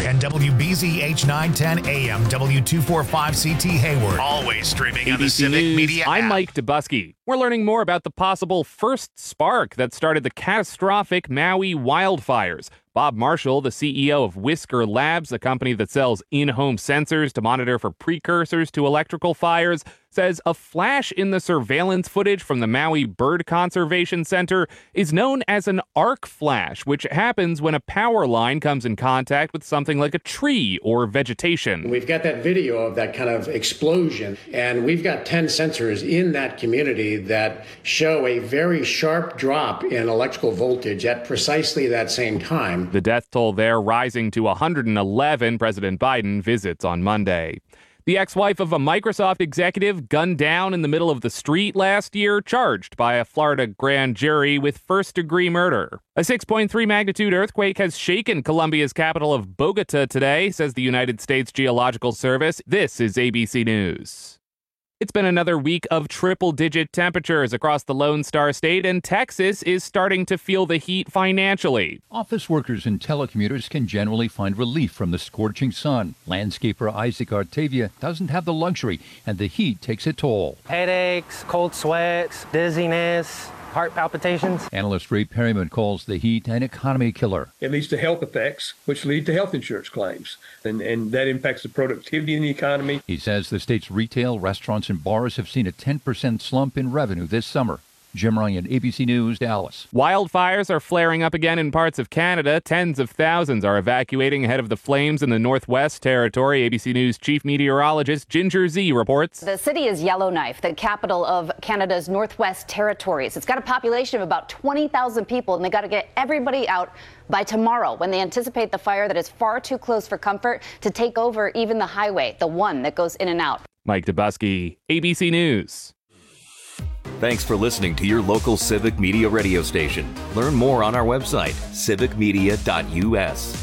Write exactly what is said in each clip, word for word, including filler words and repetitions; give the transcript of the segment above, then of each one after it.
and W B Z H nine ten A M, W two forty-five C T Hayward. Always streaming on the Civic News, Media app. I'm Mike Dubusky. We're learning more about the possible first spark that started the catastrophic Maui wildfires. Bob Marshall, the C E O of Whisker Labs, a company that sells in-home sensors to monitor for precursors to electrical fires, says a flash in the surveillance footage from the Maui Bird Conservation Center is known as an arc flash, which happens when a power line comes in contact with something like a tree or vegetation. We've got that video of that kind of explosion, and we've got ten sensors in that community that show a very sharp drop in electrical voltage at precisely that same time. The death toll there rising to one hundred eleven. President Biden visits on Monday. The ex-wife of a Microsoft executive gunned down in the middle of the street last year, charged by a Florida grand jury with first-degree murder. A six point three magnitude earthquake has shaken Colombia's capital of Bogota today, says the United States Geological Service. This is A B C News. It's been another week of triple-digit temperatures across the Lone Star State, and Texas is starting to feel the heat financially. Office workers and telecommuters can generally find relief from the scorching sun. Landscaper Isaac Artavia doesn't have the luxury, and the heat takes a toll. Headaches, cold sweats, dizziness, heart palpitations. Analyst Ray Perryman calls the heat an economy killer. It leads to health effects, which lead to health insurance claims, and, and that impacts the productivity in the economy. He says the state's retail, restaurants, and bars have seen a ten percent slump in revenue this summer. Jim Ryan, A B C News, Dallas. Wildfires are flaring up again in parts of Canada. Tens of thousands are evacuating ahead of the flames in the Northwest Territory. A B C News chief meteorologist Ginger Z reports. The city is Yellowknife, the capital of Canada's Northwest Territories. It's got a population of about twenty thousand people, and they got to get everybody out by tomorrow when they anticipate the fire that is far too close for comfort to take over even the highway, the one that goes in and out. Mike Dubusky, A B C News. Thanks for listening to your local Civic Media radio station. Learn more on our website, civic media dot u s.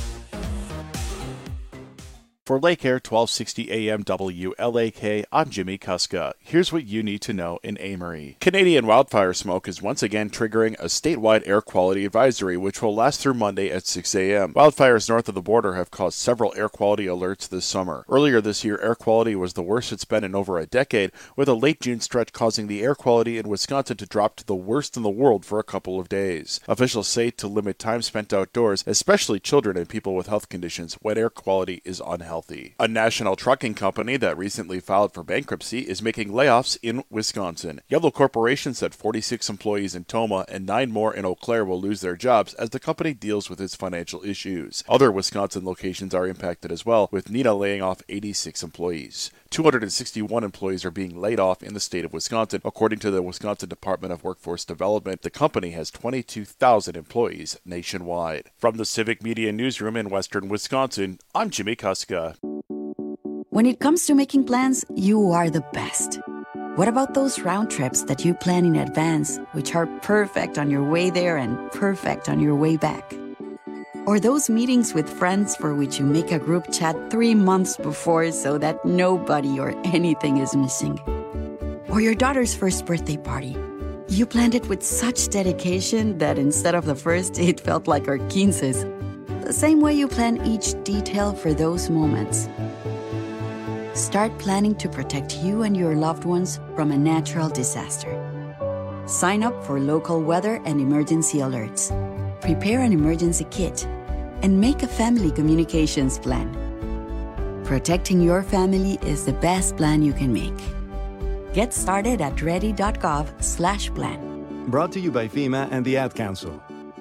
For Lake Air twelve sixty A M W L A K, I'm Jimmy Kuska. Here's what you need to know in Amory. Canadian wildfire smoke is once again triggering a statewide air quality advisory, which will last through Monday at six a m Wildfires north of the border have caused several air quality alerts this summer. Earlier this year, air quality was the worst it's been in over a decade, with a late June stretch causing the air quality in Wisconsin to drop to the worst in the world for a couple of days. Officials say to limit time spent outdoors, especially children and people with health conditions, when air quality is unhealthy. A national trucking company that recently filed for bankruptcy is making layoffs in Wisconsin. Yellow Corporation said forty-six employees in Tomah and nine more in Eau Claire will lose their jobs as the company deals with its financial issues. Other Wisconsin locations are impacted as well, with Neenah laying off eighty-six employees. two hundred sixty-one employees are being laid off in the state of Wisconsin. According to the Wisconsin Department of Workforce Development, the company has twenty-two thousand employees nationwide. From the Civic Media Newsroom in Western Wisconsin, I'm Jimmy Kuska. When it comes to making plans, you are the best. What about those round trips that you plan in advance, which are perfect on your way there and perfect on your way back? Or those meetings with friends for which you make a group chat three months before so that nobody or anything is missing? Or your daughter's first birthday party. You planned it with such dedication that instead of the first, it felt like our quinces. The same way you plan each detail for those moments. Start planning to protect you and your loved ones from a natural disaster. Sign up for local weather and emergency alerts. Prepare an emergency kit and make a family communications plan. Protecting your family is the best plan you can make. Get started at ready.gov slash plan. Brought to you by FEMA and the Ad Council.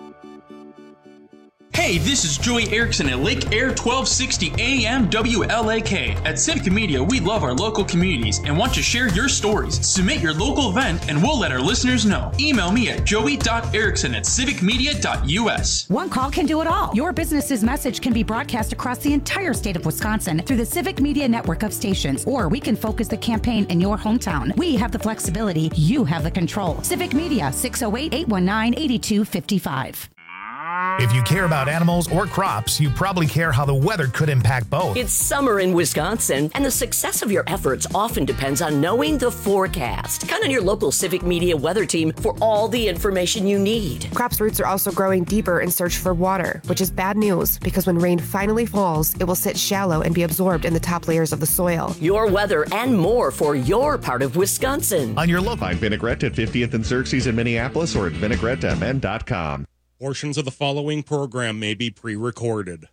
Hey, this is Joey Erickson at Lake Air twelve sixty A M W L A K. At Civic Media, we love our local communities and want to share your stories. Submit your local event and we'll let our listeners know. Email me at joey dot erickson at civic media dot u s. One call can do it all. Your business's message can be broadcast across the entire state of Wisconsin through the Civic Media network of stations, or we can focus the campaign in your hometown. We have the flexibility. You have the control. Civic Media, six oh eight, eight one nine, eight two five five. If you care about animals or crops, you probably care how the weather could impact both. It's summer in Wisconsin, and the success of your efforts often depends on knowing the forecast. Count on your local Civic Media weather team for all the information you need. Crops' roots are also growing deeper in search for water, which is bad news because when rain finally falls, it will sit shallow and be absorbed in the top layers of the soil. Your weather and more for your part of Wisconsin. On your local. Find Vinaigrette at fiftieth and Xerxes in Minneapolis or at vinaigrette m n dot com. Portions of the following program may be pre-recorded.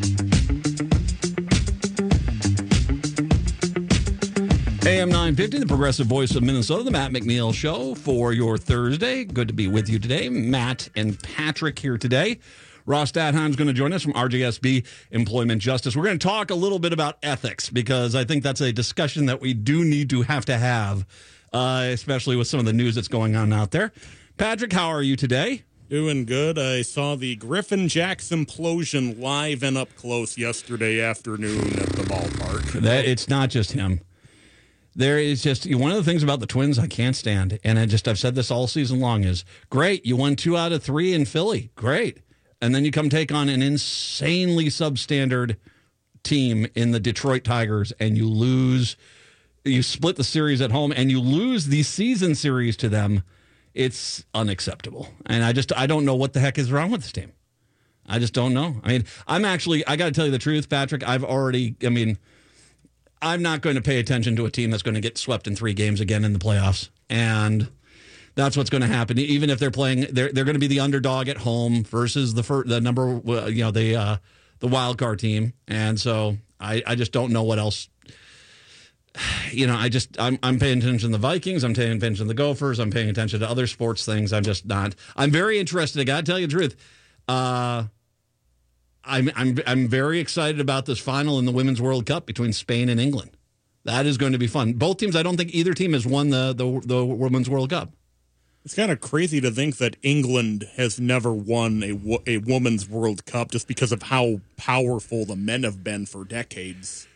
A M nine fifty, the progressive voice of Minnesota, the Matt McNeil Show for your Thursday. Good to be with you today. Matt and Patrick here today. Ross Statheim's going to join us from R J S B Employment Justice. We're going to talk a little bit about ethics because I think that's a discussion that we do need to have to have, uh, especially with some of the news that's going on out there. Patrick, how are you today? Doing good. I saw the Griffin Jacks implosion live and up close yesterday afternoon at the ballpark. That, it's not just him. There is just one of the things about the Twins I can't stand, and I just I've said this all season long, is great. You won two out of three in Philly. Great. And then you come take on an insanely substandard team in the Detroit Tigers, and you lose. You split the series at home, and you lose the season series to them. It's unacceptable. And I just, I don't know what the heck is wrong with this team. I just don't know. I mean, I'm actually, I got to tell you the truth, Patrick. I've already, I mean, I'm not going to pay attention to a team that's going to get swept in three games again in the playoffs. And that's what's going to happen. Even if they're playing, they're they're going to be the underdog at home versus the first, the number, you know, the uh, the wild card team. And so I, I just don't know what else. You know, I just, I'm I'm paying attention to the Vikings. I'm paying attention to the Gophers. I'm paying attention to other sports things. I'm just not. I'm very interested. I got to tell you the truth. Uh, I'm I'm I'm very excited about this final in the Women's World Cup between Spain and England. That is going to be fun. Both teams. I don't think either team has won the the, the Women's World Cup. It's kind of crazy to think that England has never won a a Women's World Cup just because of how powerful the men have been for decades.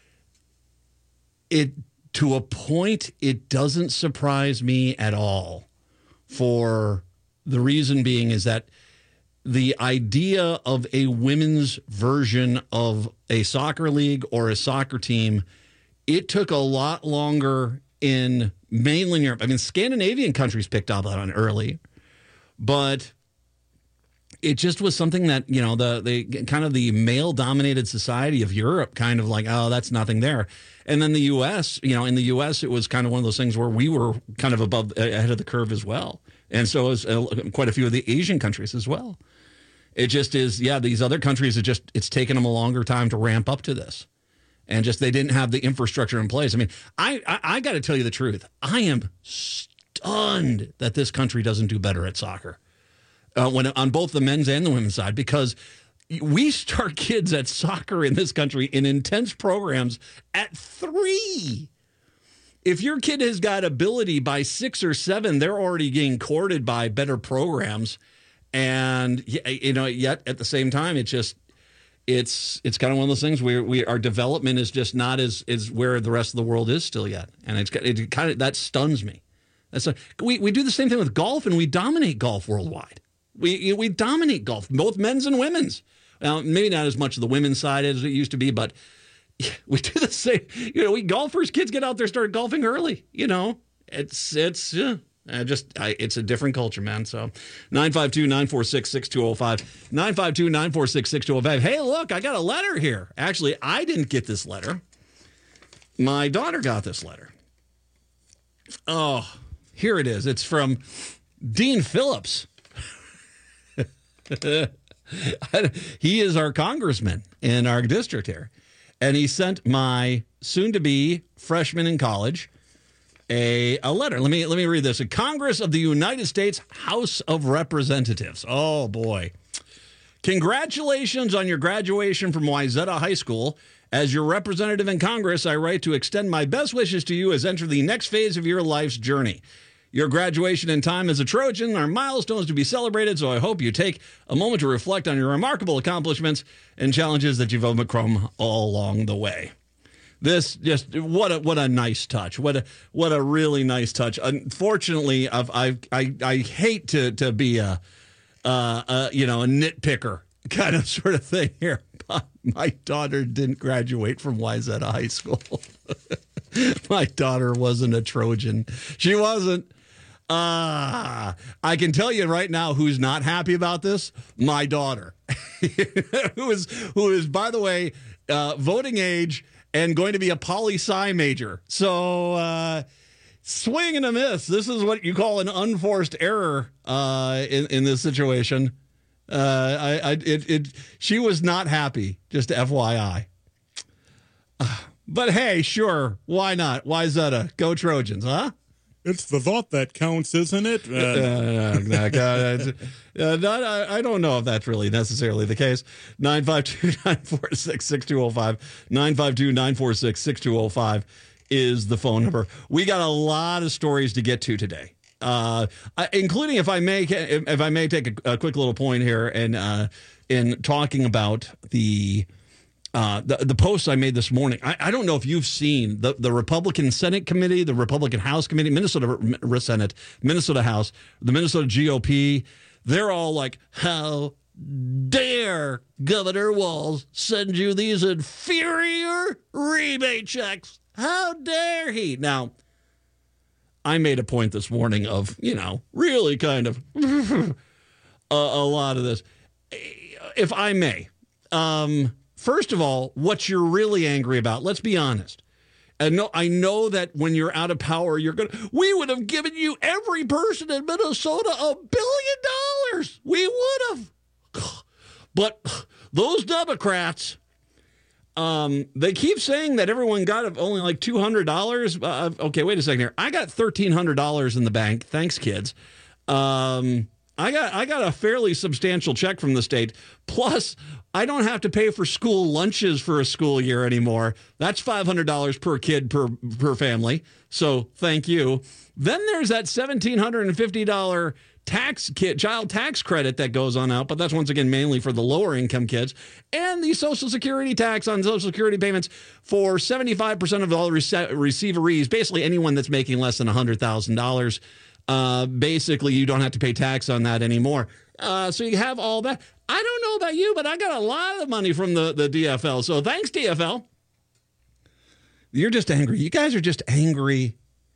It. To a point, it doesn't surprise me at all, for the reason being is that the idea of a women's version of a soccer league or a soccer team, it took a lot longer in mainland Europe. I mean, Scandinavian countries picked up on it early, but it just was something that, you know, the, the kind of the male-dominated society of Europe kind of like, oh, that's nothing there. And then the U S, you know, in the U S, it was kind of one of those things where we were kind of above, ahead of the curve as well. And so is uh, quite a few of the Asian countries as well. It just is, yeah, these other countries, it just, it's taken them a longer time to ramp up to this. And just, they didn't have the infrastructure in place. I mean, I, I, I got to tell you the truth. I am stunned that this country doesn't do better at soccer. Uh, when on both the men's and the women's side, because we start kids at soccer in this country in intense programs at three. If your kid has got ability by six or seven, they're already getting courted by better programs. And, you know, yet at the same time, it's just, it's it's kind of one of those things where we our development is just not as, as where the rest of the world is still yet. And it's it kind of, that stuns me. That's a, we, we do the same thing with golf, and we dominate golf worldwide. We we dominate golf, both men's and women's. Now, maybe not as much of the women's side as it used to be, but we do the same. You know, we golfers, kids get out there, start golfing early. You know, it's it's yeah, I just I, it's a different culture, man. So nine five two, nine four six, six two zero five, nine five two, nine four six, six two zero five. Hey, look, I got a letter here. Actually, I didn't get this letter. My daughter got this letter. Oh, here it is. It's from Dean Phillips. He is our congressman in our district here. And he sent my soon-to-be freshman in college a, a letter. Let me let me read this. A Congress of the United States House of Representatives. Oh, boy. Congratulations on your graduation from Wayzata High School. As your representative in Congress, I write to extend my best wishes to you as enter the next phase of your life's journey. Your graduation in time as a Trojan are milestones to be celebrated, so I hope you take a moment to reflect on your remarkable accomplishments and challenges that you've overcome all along the way. This just what a what a nice touch. What a what a really nice touch. Unfortunately, I've, I've, I I hate to to be a uh, uh, you know a nitpicker kind of sort of thing here. My daughter didn't graduate from Wayzata High School. My daughter wasn't a Trojan. She wasn't. Uh, I can tell you right now who's not happy about this. My daughter, who is, who is, by the way, uh, voting age and going to be a poli-sci major. So uh, swing and a miss. This is what you call an unforced error uh, in, in this situation. Uh, I, I, it, it, she was not happy, just F Y I. Uh, but hey, sure, why not? Wayzata, go Trojans, huh? It's the thought that counts, isn't it? Uh, uh, uh, uh, not, I, I don't know if that's really necessarily the case. nine five two, nine four six, six two zero five. nine five two, nine four six, six two zero five is the phone number. We got a lot of stories to get to today. Uh, including, if I may, if, if I may take a, a quick little point here, and uh, in talking about the, uh, the the posts I made this morning. I, I don't know if you've seen the the Republican Senate Committee, the Republican House Committee, Minnesota Senate, Minnesota House, the Minnesota G O P. They're all like, "How dare Governor Walz send you these inferior rebate checks? How dare he?" Now, I made a point this morning of, you know, really kind of a, a lot of this. If I may, um, first of all, what you're really angry about, let's be honest. And no, I know that when you're out of power, you're going to, we would have given you, every person in Minnesota, a billion dollars. We would have. But those Democrats, Um, they keep saying that everyone got only like two hundred dollars. Uh, okay, wait a second here. I got thirteen hundred dollars in the bank. Thanks, kids. Um, I got I got a fairly substantial check from the state. Plus, I don't have to pay for school lunches for a school year anymore. That's five hundred dollars per kid per per family. So thank you. Then there's that one thousand seven hundred fifty dollars tax kid child tax credit that goes on out, but that's once again mainly for the lower income kids, and the Social Security tax on Social Security payments for seventy-five percent of all rece- receiverees, basically anyone that's making less than one hundred thousand dollars. Uh, basically, you don't have to pay tax on that anymore. Uh, so you have all that. I don't know about you, but I got a lot of money from the, the D F L. So thanks, D F L. You're just angry. You guys are just angry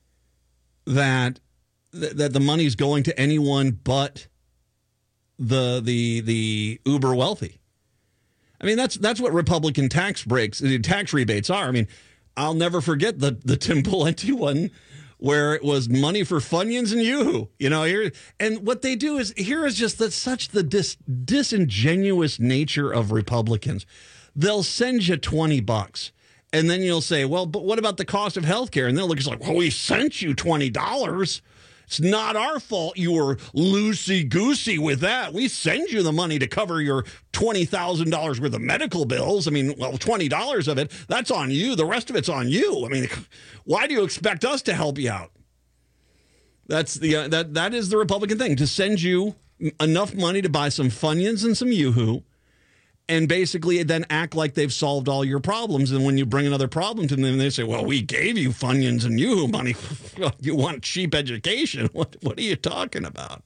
that that the money's going to anyone but the the the uber wealthy. I mean, that's that's what Republican tax breaks, tax rebates are. I mean, I'll never forget the the Tim Pawlenty one, where it was money for Funyuns and Yoo-hoo. You know, here, and what they do is, here is just the, such the dis, disingenuous nature of Republicans. They'll send you twenty bucks. And then you'll say, well, but what about the cost of health care? And they'll look like, well, we sent you twenty dollars. It's not our fault you were loosey-goosey with that. We send you the money to cover your twenty thousand dollars worth of medical bills. I mean, well, twenty dollars of it, that's on you. The rest of it's on you. I mean, why do you expect us to help you out? That's the uh, that that is the Republican thing, to send you enough money to buy some Funyuns and some Yoo-hoo, and basically then act like they've solved all your problems. And when you bring another problem to them, they say, well, we gave you Funyuns and Yoo-hoo money. You want cheap education. What, what are you talking about?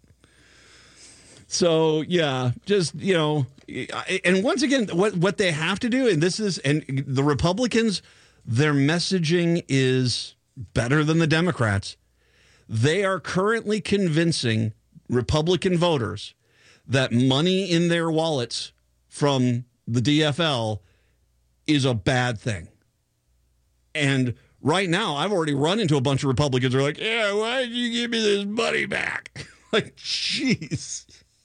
So, yeah, just, you know, and once again, what, what they have to do, and this is, and the Republicans, their messaging is better than the Democrats. They are currently convincing Republican voters that money in their wallets from the D F L is a bad thing. And right now, I've already run into a bunch of Republicans who are like, yeah, why did you give me this money back? Like, jeez.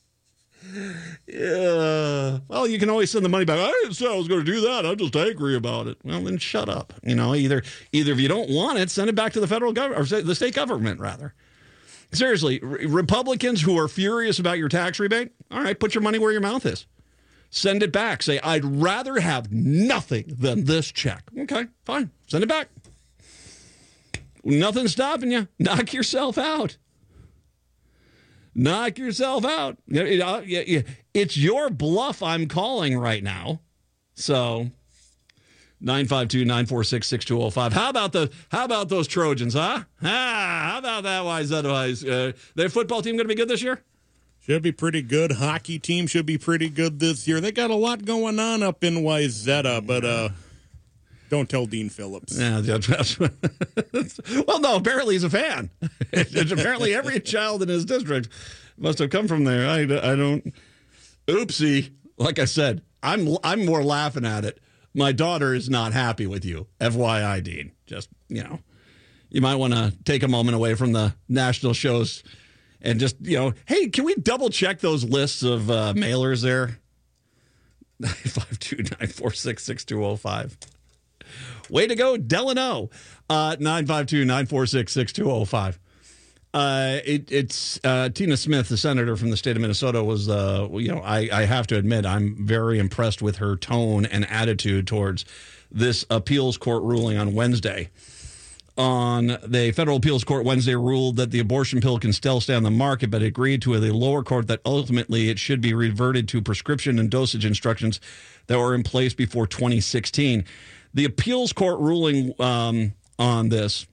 Yeah. Well, you can always send the money back. I didn't say I was going to do that. I'm just angry about it. Well, then shut up. You know, either either if you don't want it, send it back to the federal government, or the state government, rather. Seriously, re- Republicans who are furious about your tax rebate, all right, put your money where your mouth is. Send it back. Say, I'd rather have nothing than this check. Okay, fine. Send it back. Nothing's stopping you. Knock yourself out. Knock yourself out. It's your bluff I'm calling right now. So, nine five two, nine four six, six two zero five. How about the how about those Trojans, huh? Ah, how about that, Wayzata? Uh, their football team going to be good this year? Should be pretty good. Hockey team should be pretty good this year. They got a lot going on up in Wayzata, but uh, don't tell Dean Phillips. Yeah, that's, well, no, apparently he's a fan. Apparently every child in his district must have come from there. I, I don't. Oopsie. Like I said, I'm I'm more laughing at it. My daughter is not happy with you. F Y I, Dean. Just, you know, you might want to take a moment away from the national shows and just, you know, hey, can we double check those lists of uh, mailers there? nine five two, nine four six, six two zero five. Way to go, Delano. Uh, nine five two, nine four six, six two zero five. Uh, it, it's uh, Tina Smith, the senator from the state of Minnesota, was, uh, you know, I, I have to admit, I'm very impressed with her tone and attitude towards this appeals court ruling on Wednesday. On the federal appeals court Wednesday ruled that the abortion pill can still stay on the market, but agreed to the lower court that ultimately it should be reverted to prescription and dosage instructions that were in place before twenty sixteen. The appeals court ruling um, on this,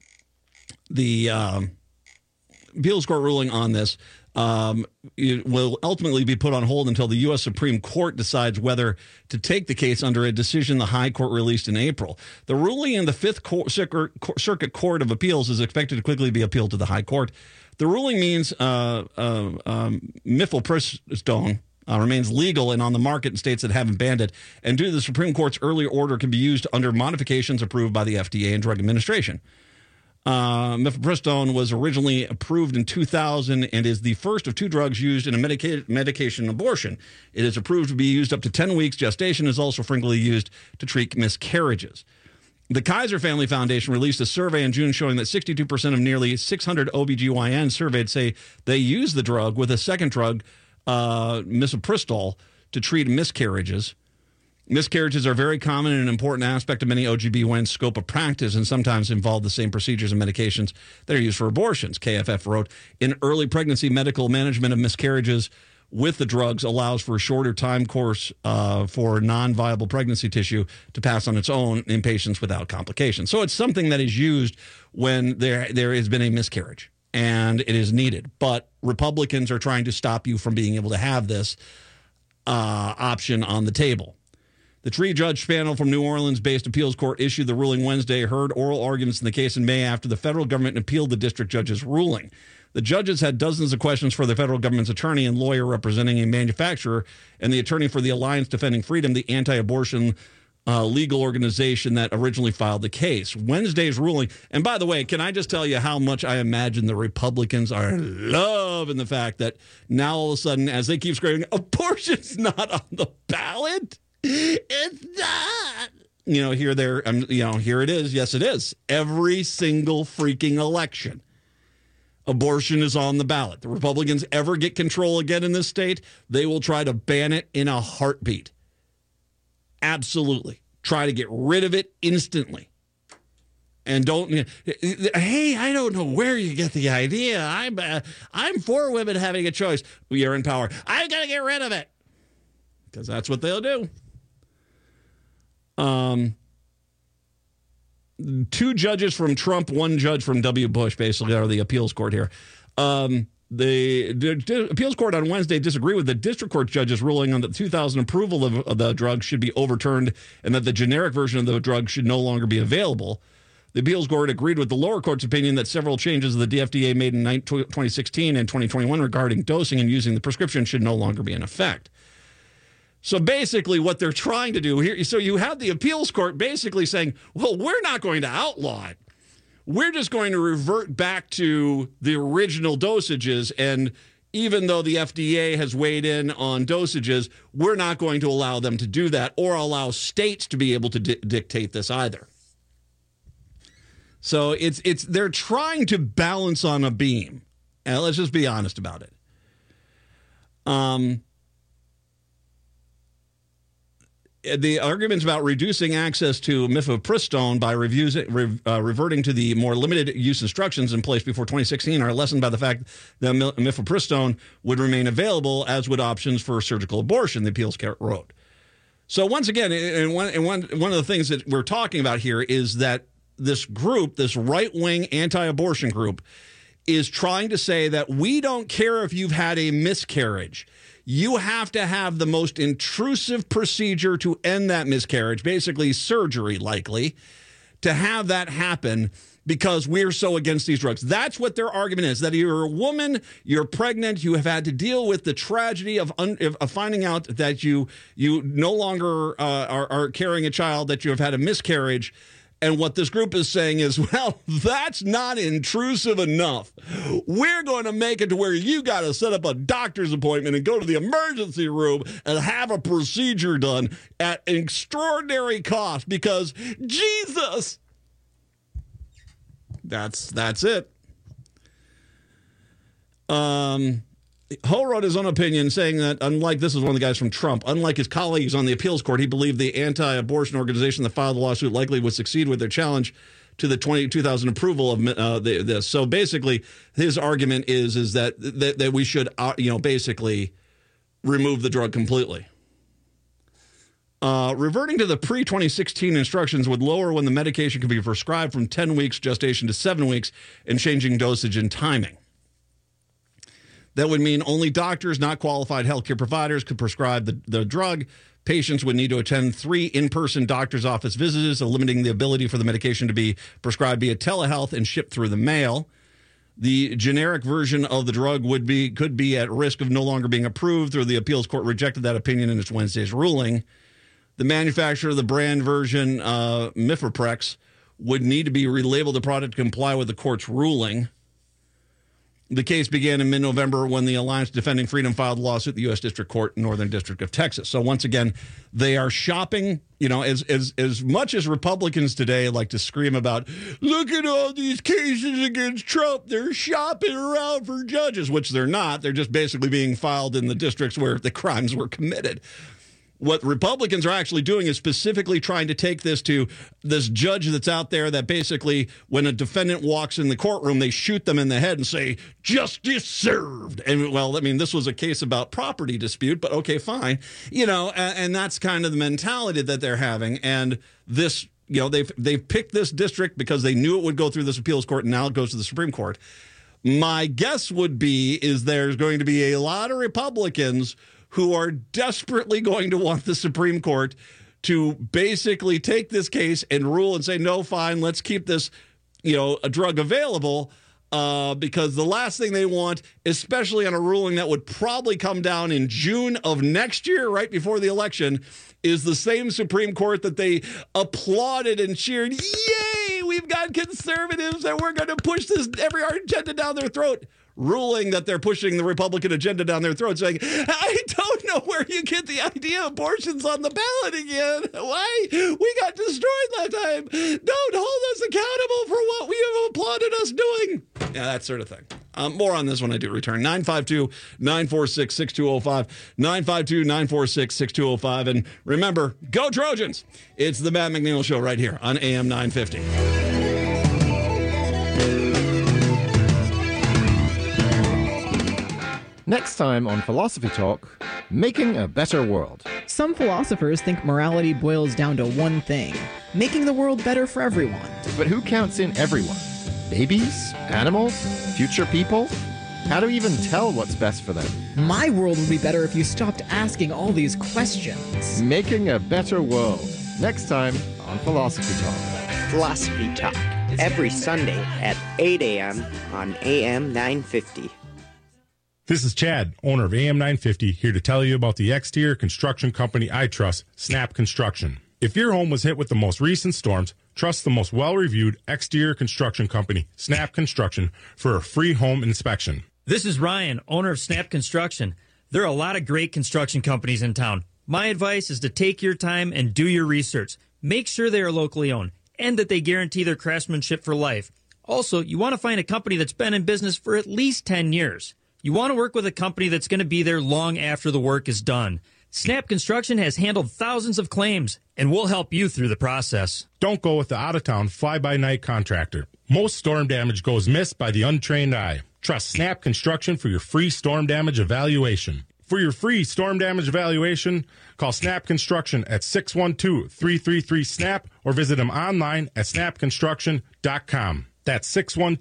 the um, appeals court ruling on this um, it will ultimately be put on hold until the U S Supreme Court decides whether to take the case under a decision the High Court released in April. The ruling in the Fifth Circuit Court of Appeals is expected to quickly be appealed to the High Court. The ruling means uh, uh, um, mifepristone uh, remains legal and on the market in states that haven't banned it, and due to the Supreme Court's earlier order, can be used under modifications approved by the F D A and Drug Administration. Uh, mifepristone was originally approved in two thousand and is the first of two drugs used in a medica- medication abortion. It is approved to be used up to ten weeks. Gestation is also frequently used to treat miscarriages. The Kaiser Family Foundation released a survey in June showing that sixty-two percent of nearly six hundred O B G Y Ns surveyed say they use the drug with a second drug, uh, misoprostol, to treat miscarriages. Miscarriages are very common and an important aspect of many O B G Y N scope of practice and sometimes involve the same procedures and medications that are used for abortions. K F F wrote, in early pregnancy, medical management of miscarriages with the drugs allows for a shorter time course uh, for non-viable pregnancy tissue to pass on its own in patients without complications. So it's something that is used when there there has been a miscarriage and it is needed. But Republicans are trying to stop you from being able to have this uh, option on the table. The three-judge panel from New Orleans-based appeals court issued the ruling Wednesday, heard oral arguments in the case in May after the federal government appealed the district judge's ruling. The judges had dozens of questions for the federal government's attorney and lawyer representing a manufacturer and the attorney for the Alliance Defending Freedom, the anti-abortion uh, legal organization that originally filed the case. Wednesday's ruling, and by the way, can I just tell you how much I imagine the Republicans are loving the fact that now all of a sudden, as they keep screaming, abortion's not on the ballot? It's not. You know, here there, um, you know, here it is. Yes, it is. Every single freaking election, abortion is on the ballot. The Republicans ever get control again in this state, they will try to ban it in a heartbeat. Absolutely. Try to get rid of it instantly. And don't, hey, I don't know where you get the idea. I'm, uh, I'm for women having a choice. You're in power. I've got to get rid of it. Because that's what they'll do. Um, two judges from Trump, one judge from W. Bush, basically, are the appeals court here. Um, the, the appeals court on Wednesday disagreed with the district court judge's ruling on the two thousand approval of, of the drug should be overturned and that the generic version of the drug should no longer be available. The appeals court agreed with the lower court's opinion that several changes the F D A made in twenty sixteen and twenty twenty-one regarding dosing and using the prescription should no longer be in effect. So basically what they're trying to do here, so you have the appeals court basically saying, well, we're not going to outlaw it. We're just going to revert back to the original dosages. And even though the F D A has weighed in on dosages, we're not going to allow them to do that or allow states to be able to di- dictate this either. So it's it's they're trying to balance on a beam. And let's just be honest about it. Um. The arguments about reducing access to mifepristone by reviews, re, uh, reverting to the more limited use instructions in place before twenty sixteen are lessened by the fact that mifepristone would remain available, as would options for surgical abortion, the appeals court wrote. So once again, and one, and one, one of the things that we're talking about here is that this group, this right-wing anti-abortion group, is trying to say that we don't care if you've had a miscarriage. You have to have the most intrusive procedure to end that miscarriage, basically surgery likely, to have that happen because we're so against these drugs. That's what their argument is, that you're a woman, you're pregnant, you have had to deal with the tragedy of, un, of finding out that you you no longer uh, are, are carrying a child, that you have had a miscarriage. And what this group is saying is, well, that's not intrusive enough. We're going to make it to where you got to set up a doctor's appointment and go to the emergency room and have a procedure done at an extraordinary cost because Jesus. That's that's it. Um, Ho wrote his own opinion saying that, unlike, this is one of the guys from Trump, unlike his colleagues on the appeals court, he believed the anti-abortion organization that filed the lawsuit likely would succeed with their challenge to the two thousand approval of uh, the, this. So basically, his argument is is that that, that we should, uh, you know, basically remove the drug completely. Uh, reverting to the pre twenty sixteen instructions would lower when the medication can be prescribed from ten weeks gestation to seven weeks and changing dosage and timing. That would mean only doctors, not qualified healthcare providers, could prescribe the, the drug. Patients would need to attend three in-person doctor's office visits, limiting the ability for the medication to be prescribed via telehealth and shipped through the mail. The generic version of the drug would be could be at risk of no longer being approved, or the appeals court rejected that opinion in its Wednesday's ruling. The manufacturer of the brand version, uh, Mifeprex, would need to be relabeled the product to comply with the court's ruling. The case began in mid-November when the Alliance Defending Freedom filed a lawsuit at the U S District Court in Northern District of Texas. So once again, they are shopping, you know, as as as much as Republicans today like to scream about, look at all these cases against Trump, they're shopping around for judges, which they're not. They're just basically being filed in the districts where the crimes were committed. What Republicans are actually doing is specifically trying to take this to this judge that's out there that basically when a defendant walks in the courtroom, they shoot them in the head and say, justice served. And, well, I mean, this was a case about property dispute, but okay, fine. You know, and, and that's kind of the mentality that they're having. And this, you know, they've, they've picked this district because they knew it would go through this appeals court, and now it goes to the Supreme Court. My guess would be is there's going to be a lot of Republicans who are desperately going to want the Supreme Court to basically take this case and rule and say, no, fine, let's keep this, you know, a drug available, uh, because the last thing they want, especially on a ruling that would probably come down in June of next year, right before the election, is the same Supreme Court that they applauded and cheered, yay, we've got conservatives and we're going to push this every our agenda down their throat. Ruling that they're pushing the Republican agenda down their throat, saying, I don't know where you get the idea abortion's on the ballot again. Why? We got destroyed last time. Don't hold us accountable for what we have applauded us doing. Yeah, that sort of thing. Um, more on this when I do return. nine five two, nine four six, six two zero five. nine five two, nine four six, six two zero five. And remember, go Trojans. It's the Matt McNeil Show right here on A M nine fifty. Next time on Philosophy Talk, Making a Better World. Some philosophers think morality boils down to one thing, making the world better for everyone. But who counts in everyone? Babies? Animals? Future people? How do we even tell what's best for them? My world would be better if you stopped asking all these questions. Making a Better World. Next time on Philosophy Talk. Philosophy Talk. Every Sunday at eight a.m. on A M nine fifty. This is Chad, owner of A M nine fifty, here to tell you about the exterior construction company I trust, Snap Construction. If your home was hit with the most recent storms, trust the most well-reviewed exterior construction company, Snap Construction, for a free home inspection. This is Ryan, owner of Snap Construction. There are a lot of great construction companies in town. My advice is to take your time and do your research. Make sure they are locally owned and that they guarantee their craftsmanship for life. Also, you want to find a company that's been in business for at least ten years. You want to work with a company that's going to be there long after the work is done. Snap Construction has handled thousands of claims, and we'll help you through the process. Don't go with the out-of-town, fly-by-night contractor. Most storm damage goes missed by the untrained eye. Trust Snap Construction for your free storm damage evaluation. For your free storm damage evaluation, call Snap Construction at six one two, three three three, SNAP or visit them online at snap construction dot com. That's six one two,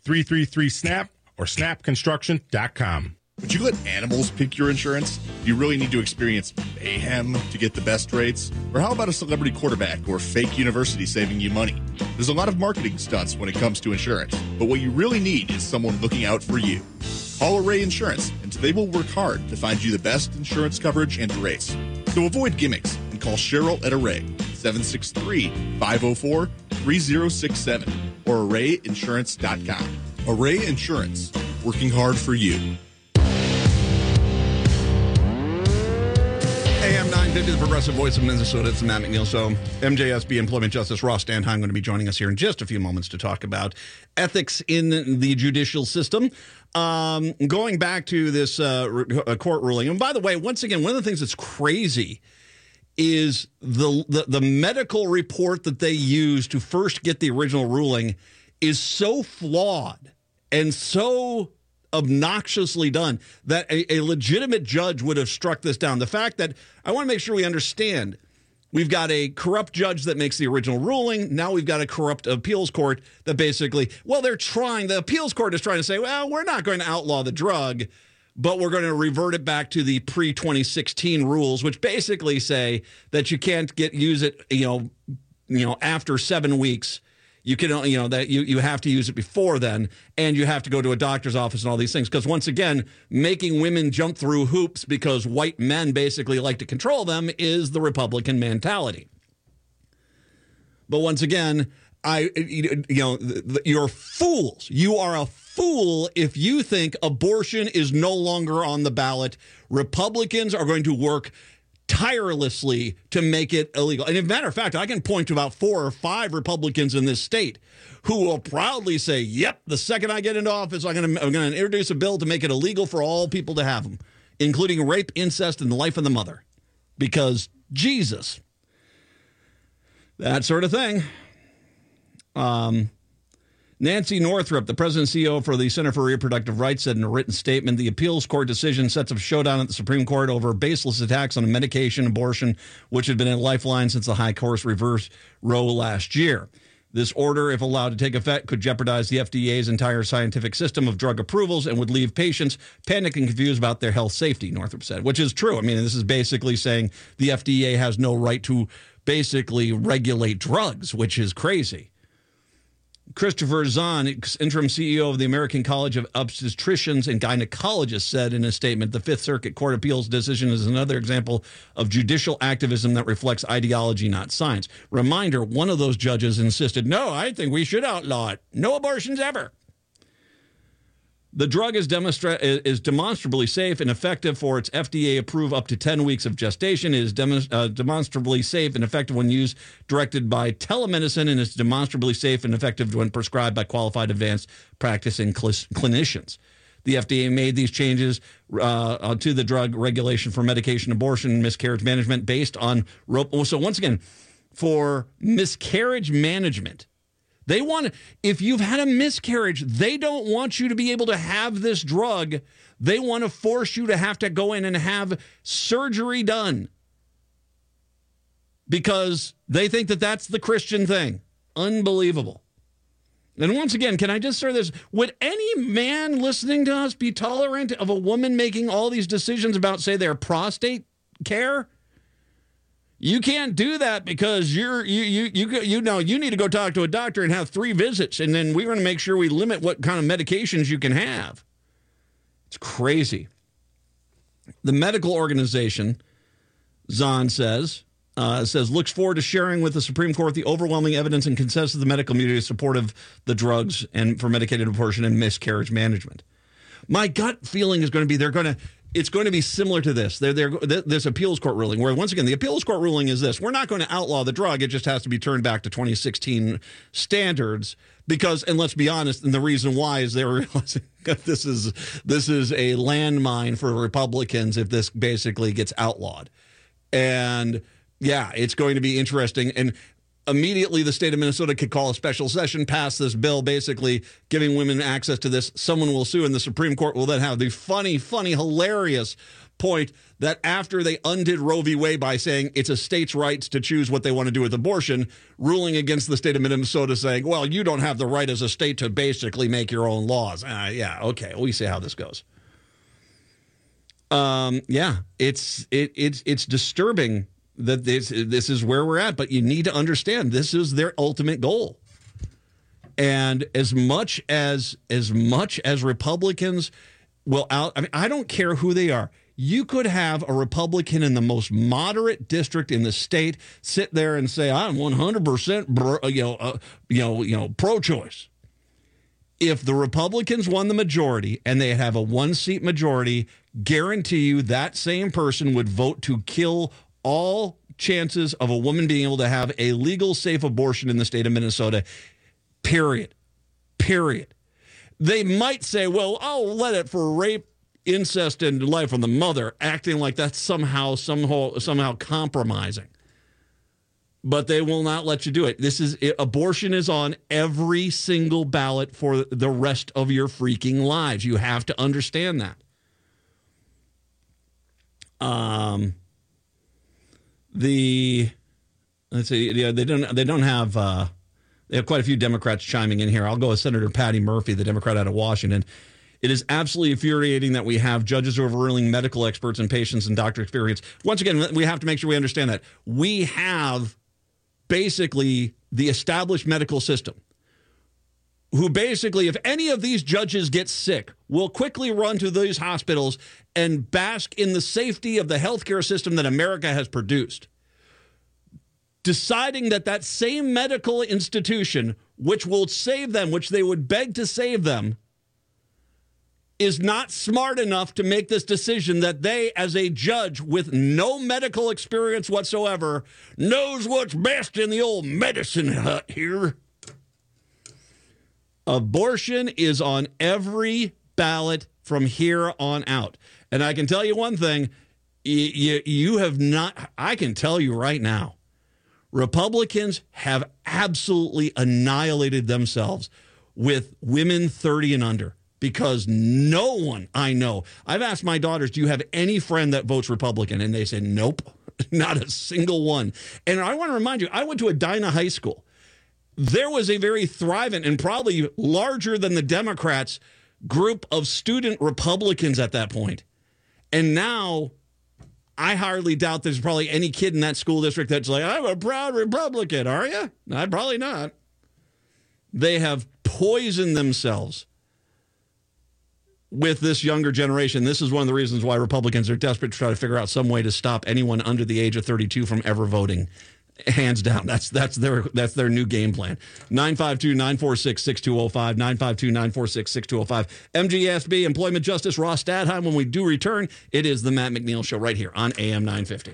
three three three SNAP or snap construction dot com. Would you let animals pick your insurance? Do you really need to experience mayhem to get the best rates? Or how about a celebrity quarterback or fake university saving you money? There's a lot of marketing stunts when it comes to insurance, but what you really need is someone looking out for you. Call Array Insurance, and they will work hard to find you the best insurance coverage and rates. So avoid gimmicks and call Cheryl at Array, seven six three, five oh four, three oh six seven or array insurance dot com. Array Insurance, working hard for you. A M nine fifty, the Progressive Voice of Minnesota. It's Matt McNeil. So M J S B Employment Justice Ross Standheim going to be joining us here in just a few moments to talk about ethics in the judicial system. Um, going back to this uh, court ruling. And by the way, once again, one of the things that's crazy is the, the the medical report that they used to first get the original ruling is so flawed and so obnoxiously done that a, a legitimate judge would have struck this down. The fact that I want to make sure we understand, we've got a corrupt judge that makes the original ruling. Now we've got a corrupt appeals court that basically, well, they're trying, the appeals court is trying to say, well, we're not going to outlaw the drug, but we're going to revert it back to the pre twenty sixteen rules, which basically say that you can't get use it, you know, you know, after seven weeks. You can, you know, that you, you have to use it before then, and you have to go to a doctor's office and all these things. Because once again, making women jump through hoops because white men basically like to control them is the Republican mentality. But once again, I, you know, you're fools. You are a fool if you think abortion is no longer on the ballot. Republicans are going to work tirelessly to make it illegal. And as a matter of fact, I can point to about four or five Republicans in this state who will proudly say, yep, the second I get into office, I'm going to I'm going to introduce a bill to make it illegal for all people to have them, including rape, incest, and the life of the mother. Because Jesus, that sort of thing. Um, Nancy Northrup, the president and C E O for the Center for Reproductive Rights, said in a written statement, the appeals court decision sets a showdown at the Supreme Court over baseless attacks on medication abortion, which had been a lifeline since the high court reversed Roe last year. This order, if allowed to take effect, could jeopardize the F D A's entire scientific system of drug approvals and would leave patients panicked and confused about their health safety, Northrup said, which is true. I mean, this is basically saying the F D A has no right to basically regulate drugs, which is crazy. Christopher Zahn, interim C E O of the American College of Obstetricians and Gynecologists, said in a statement, the Fifth Circuit Court of Appeals decision is another example of judicial activism that reflects ideology, not science. Reminder, one of those judges insisted, no, I think we should outlaw it. No abortions ever. The drug is, demonstra- is demonstrably safe and effective for its F D A-approved up to ten weeks of gestation. It is dem- uh, demonstrably safe and effective when used directed by telemedicine, and is demonstrably safe and effective when prescribed by qualified advanced practicing cl- clinicians. The F D A made these changes uh, to the drug regulation for medication abortion and miscarriage management based on... Ro- so once again, for miscarriage management... They want, if you've had a miscarriage, they don't want you to be able to have this drug. They want to force you to have to go in and have surgery done because they think that that's the Christian thing. Unbelievable. And once again, can I just say this? Would any man listening to us be tolerant of a woman making all these decisions about, say, their prostate care? You can't do that because you're you you you you know you need to go talk to a doctor and have three visits, and then we're going to make sure we limit what kind of medications you can have. It's crazy. The medical organization, Zahn says, uh, says looks forward to sharing with the Supreme Court the overwhelming evidence and consensus of the medical community in support of the drugs and for medicated abortion and miscarriage management. My gut feeling is going to be they're going to. It's going to be similar to this. They're, they're, this appeals court ruling, where, once again, the appeals court ruling is this. We're not going to outlaw the drug. It just has to be turned back to twenty sixteen standards because, and let's be honest, and the reason why is they're realizing that this is, this is a landmine for Republicans if this basically gets outlawed. And, yeah, it's going to be interesting. And immediately the state of Minnesota could call a special session, pass this bill, basically giving women access to this. Someone will sue, and the Supreme Court will then have the funny, funny, hilarious point that after they undid Roe v. Wade by saying it's a state's rights to choose what they want to do with abortion, ruling against the state of Minnesota saying, well, you don't have the right as a state to basically make your own laws. Uh, yeah, okay, we see how this goes. Um, yeah, it's it, it's it's disturbing that this this is where we're at, but you need to understand this is their ultimate goal. And as much as as much as Republicans will out, I mean, I don't care who they are. You could have a Republican in the most moderate district in the state sit there and say, "I'm one hundred percent, you know, uh, you know, you know, pro-choice." If the Republicans won the majority and they have a one-seat majority, guarantee you that same person would vote to kill all chances of a woman being able to have a legal, safe abortion in the state of Minnesota. Period. Period. They might say, well, I'll let it for rape, incest, and life on the mother, acting like that's somehow, somehow, somehow compromising. But they will not let you do it. This is it, abortion is on every single ballot for the rest of your freaking lives. You have to understand that. Um, the let's see, yeah, they don't they don't have. Uh, They have quite a few Democrats chiming in here. I'll go with Senator Patty Murphy, the Democrat out of Washington. It is absolutely infuriating that we have judges overruling medical experts and patients and doctor experience. Once again, we have to make sure we understand that. We have basically the established medical system who basically, if any of these judges get sick, will quickly run to these hospitals and bask in the safety of the healthcare system that America has produced. Deciding that that same medical institution, which will save them, which they would beg to save them, is not smart enough to make this decision that they, as a judge with no medical experience whatsoever, knows what's best in the old medicine hut here. Abortion is on every ballot from here on out. And I can tell you one thing, you, you have not, I can tell you right now, Republicans have absolutely annihilated themselves with women thirty and under because no one I know. I've asked my daughters, do you have any friend that votes Republican? And they said, nope, not a single one. And I want to remind you, I went to Edina High School. There was a very thriving and probably larger than the Democrats group of student Republicans at that point. And now I hardly doubt there's probably any kid in that school district that's like, I'm a proud Republican, are you? I'm probably not. They have poisoned themselves with this younger generation. This is one of the reasons why Republicans are desperate to try to figure out some way to stop anyone under the age of thirty-two from ever voting. Hands down. That's that's their that's their new game plan. nine five two, nine four six, six two zero five, nine five two, nine four six, six two zero five. M G S B, Employment Justice, Ross Stadheim. When we do return, it is the Matt McNeil Show right here on A M nine fifty.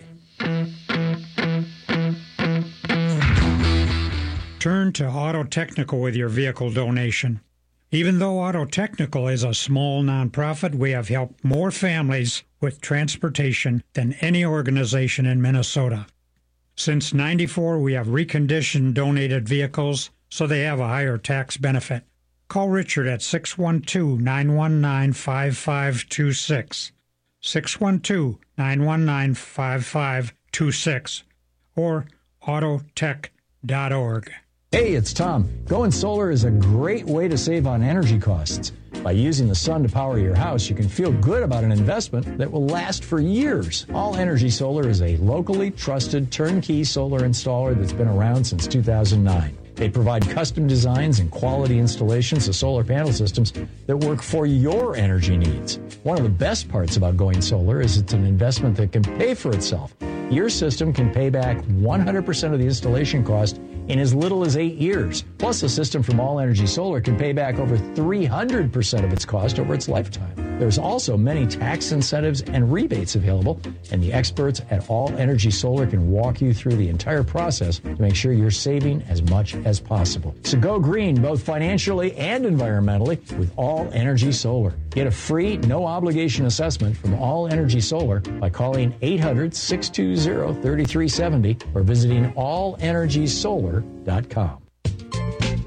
Turn to Auto Technical with your vehicle donation. Even though Auto Technical is a small nonprofit, we have helped more families with transportation than any organization in Minnesota. Since ninety-four, we have reconditioned donated vehicles so they have a higher tax benefit. Call Richard at six one two, nine one nine, five five two six, six one two, nine one nine, five five two six, or autotech dot org. Hey, it's Tom. Going solar is a great way to save on energy costs. By using the sun to power your house, you can feel good about an investment that will last for years. All Energy Solar is a locally trusted turnkey solar installer that's been around since two thousand nine. They provide custom designs and quality installations of solar panel systems that work for your energy needs. One of the best parts about going solar is it's an investment that can pay for itself. Your system can pay back one hundred percent of the installation cost in as little as eight years. Plus, the system from All Energy Solar can pay back over three hundred percent of its cost over its lifetime. There's also many tax incentives and rebates available, and the experts at All Energy Solar can walk you through the entire process to make sure you're saving as much as possible. So go green, both financially and environmentally, with All Energy Solar. Get a free, no-obligation assessment from All Energy Solar by calling eight hundred, six two zero, three three seven zero or visiting all energy solar dot com.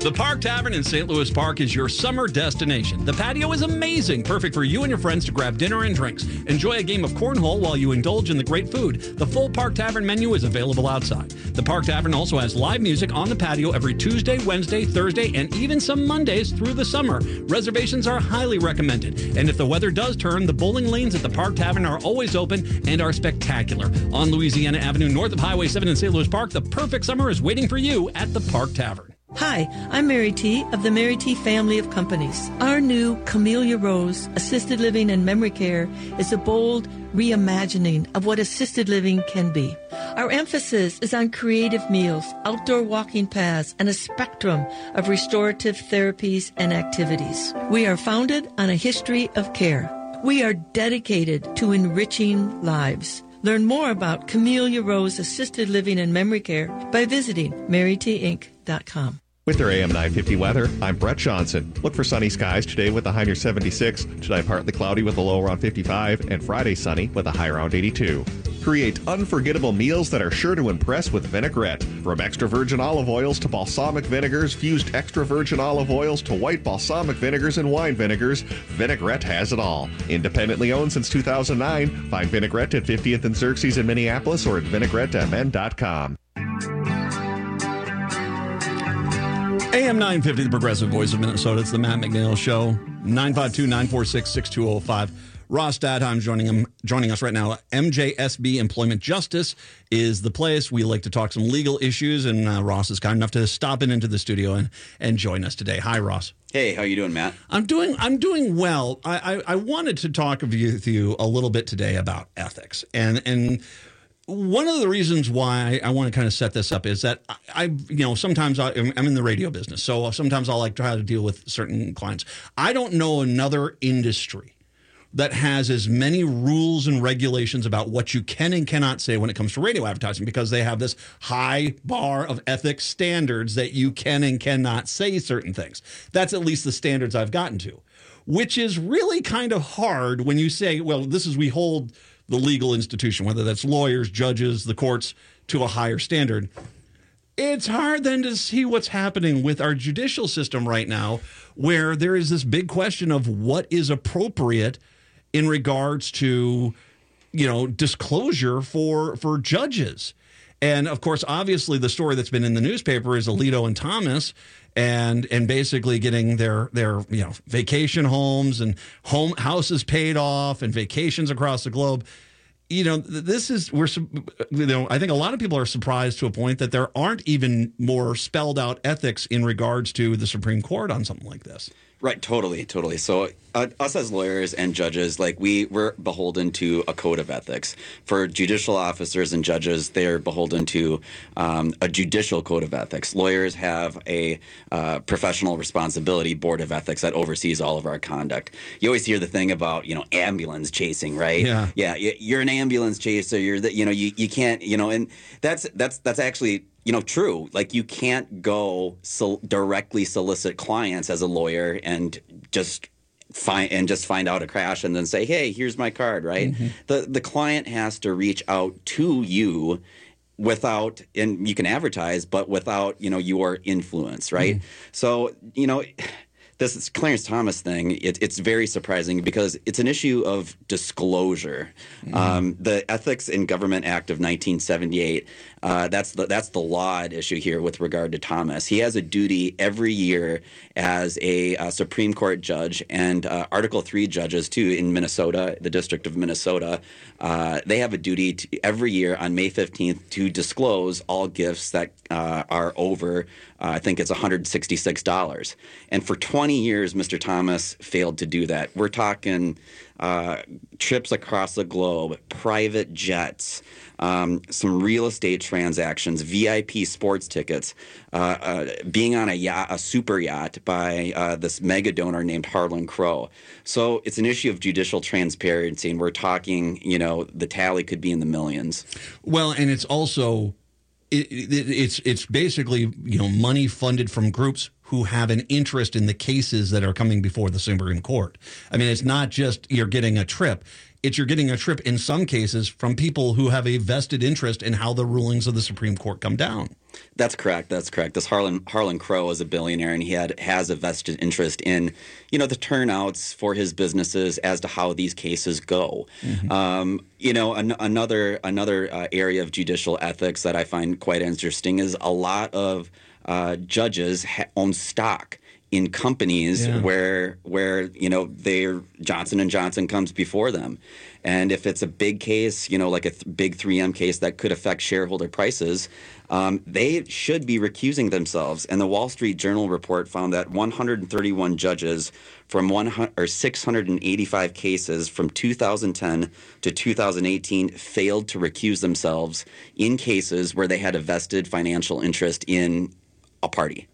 The Park Tavern in Saint Louis Park is your summer destination. The patio is amazing, perfect for you and your friends to grab dinner and drinks. Enjoy a game of cornhole while you indulge in the great food. The full Park Tavern menu is available outside. The Park Tavern also has live music on the patio every Tuesday, Wednesday, Thursday, and even some Mondays through the summer. Reservations are highly recommended. And if the weather does turn, the bowling lanes at the Park Tavern are always open and are spectacular. On Louisiana Avenue, north of Highway seven in Saint Louis Park, the perfect summer is waiting for you at the Park Tavern. Hi, I'm Mary T. of the Mary T. family of companies. Our new Camellia Rose Assisted Living and Memory Care is a bold reimagining of what assisted living can be. Our emphasis is on creative meals, outdoor walking paths, and a spectrum of restorative therapies and activities. We are founded on a history of care. We are dedicated to enriching lives. Learn more about Camellia Rose Assisted Living and Memory Care by visiting mary t inc dot com. With their A M nine fifty weather, I'm Brett Johnson. Look for sunny skies today with a high near seventy-six, tonight partly cloudy with a low around fifty-five, and Friday sunny with a high around eighty-two. Create unforgettable meals that are sure to impress with Vinaigrette. From extra virgin olive oils to balsamic vinegars, fused extra virgin olive oils to white balsamic vinegars and wine vinegars, Vinaigrette has it all. Independently owned since two thousand nine, find Vinaigrette at fiftieth and Xerxes in Minneapolis or at vinaigrette m n dot com. A M nine fifty, the Progressive Voice of Minnesota. It's the Matt McNeil Show. nine five two, nine four six, six two zero five. Ross Dadheim joining him, joining us right now. M J S B Employment Justice is the place. We like to talk some legal issues, and uh, Ross is kind enough to stop in into the studio and, and join us today. Hi, Ross. Hey, how you doing, Matt? I'm doing I'm doing well. I, I, I wanted to talk with you, with you a little bit today about ethics, and and. One of the reasons why I want to kind of set this up is that I, I you know, sometimes I, I'm in the radio business, so sometimes I'll like try to deal with certain clients. I don't know another industry that has as many rules and regulations about what you can and cannot say when it comes to radio advertising, because they have this high bar of ethics standards that you can and cannot say certain things. That's at least the standards I've gotten to, which is really kind of hard when you say, well, this is, we hold the legal institution, whether that's lawyers, judges, the courts, to a higher standard. It's hard then to see what's happening with our judicial system right now, where there is this big question of what is appropriate in regards to, you know, disclosure for for judges. And of course, obviously, the story that's been in the newspaper is Alito and Thomas, and and basically getting their their you know vacation homes and home houses paid off and vacations across the globe. You know, this is we're you know I think a lot of people are surprised to a point that there aren't even more spelled out ethics in regards to the Supreme Court on something like this. Right, totally, totally. So uh, us as lawyers and judges, like we, we're beholden to a code of ethics. For judicial officers and judges, they're beholden to um, a judicial code of ethics. Lawyers have a uh, professional responsibility board of ethics that oversees all of our conduct. You always hear the thing about, you know, ambulance chasing, right? Yeah. Yeah, you're an ambulance chaser. You're the, you know, you, you can't, you know, and that's that's that's actually, you know, true. Like, you can't go so directly solicit clients as a lawyer and just find and just find out a crash and then say, "Hey, here's my card." Right? Mm-hmm. The the client has to reach out to you without, and you can advertise, but without, you know, your influence. Right? Mm-hmm. So, you know, this is Clarence Thomas thing. It, it's very surprising because it's an issue of disclosure. Mm-hmm. Um, the Ethics in Government Act of nineteen seventy-eight. Uh, that's the that's the law at issue here with regard to Thomas. He has a duty every year as a, a Supreme Court judge, and uh, Article three judges too in Minnesota, the District of Minnesota. Uh, they have a duty to, every year on May fifteenth to disclose all gifts that uh, are over, uh, I think it's one hundred sixty-six dollars. And for twenty years, Mister Thomas failed to do that. We're talking uh, trips across the globe, private jets, um, some real estate transactions, V I P sports tickets, uh, uh, being on a yacht, a super yacht by uh, this mega donor named Harlan Crow. So it's an issue of judicial transparency, and we're talking, you know, the tally could be in the millions. Well, and it's also it, it, it's it's basically, you know, money funded from groups who have an interest in the cases that are coming before the Supreme Court. I mean, it's not just you're getting a trip. It's you're getting a trip in some cases from people who have a vested interest in how the rulings of the Supreme Court come down. That's correct. That's correct. This Harlan Harlan Crow is a billionaire, and he had has a vested interest in, you know, the turnouts for his businesses as to how these cases go. Mm-hmm. Um, you know, an, another another uh, area of judicial ethics that I find quite interesting is a lot of uh, judges ha- own stock in companies yeah. where where you know they're Johnson and Johnson comes before them, and if it's a big case, you know, like a th- big three M case that could affect shareholder prices, um, they should be recusing themselves. And the Wall Street Journal report found that one hundred thirty-one judges from one hundred or six hundred eighty-five cases from two thousand ten to two thousand eighteen failed to recuse themselves in cases where they had a vested financial interest in a party.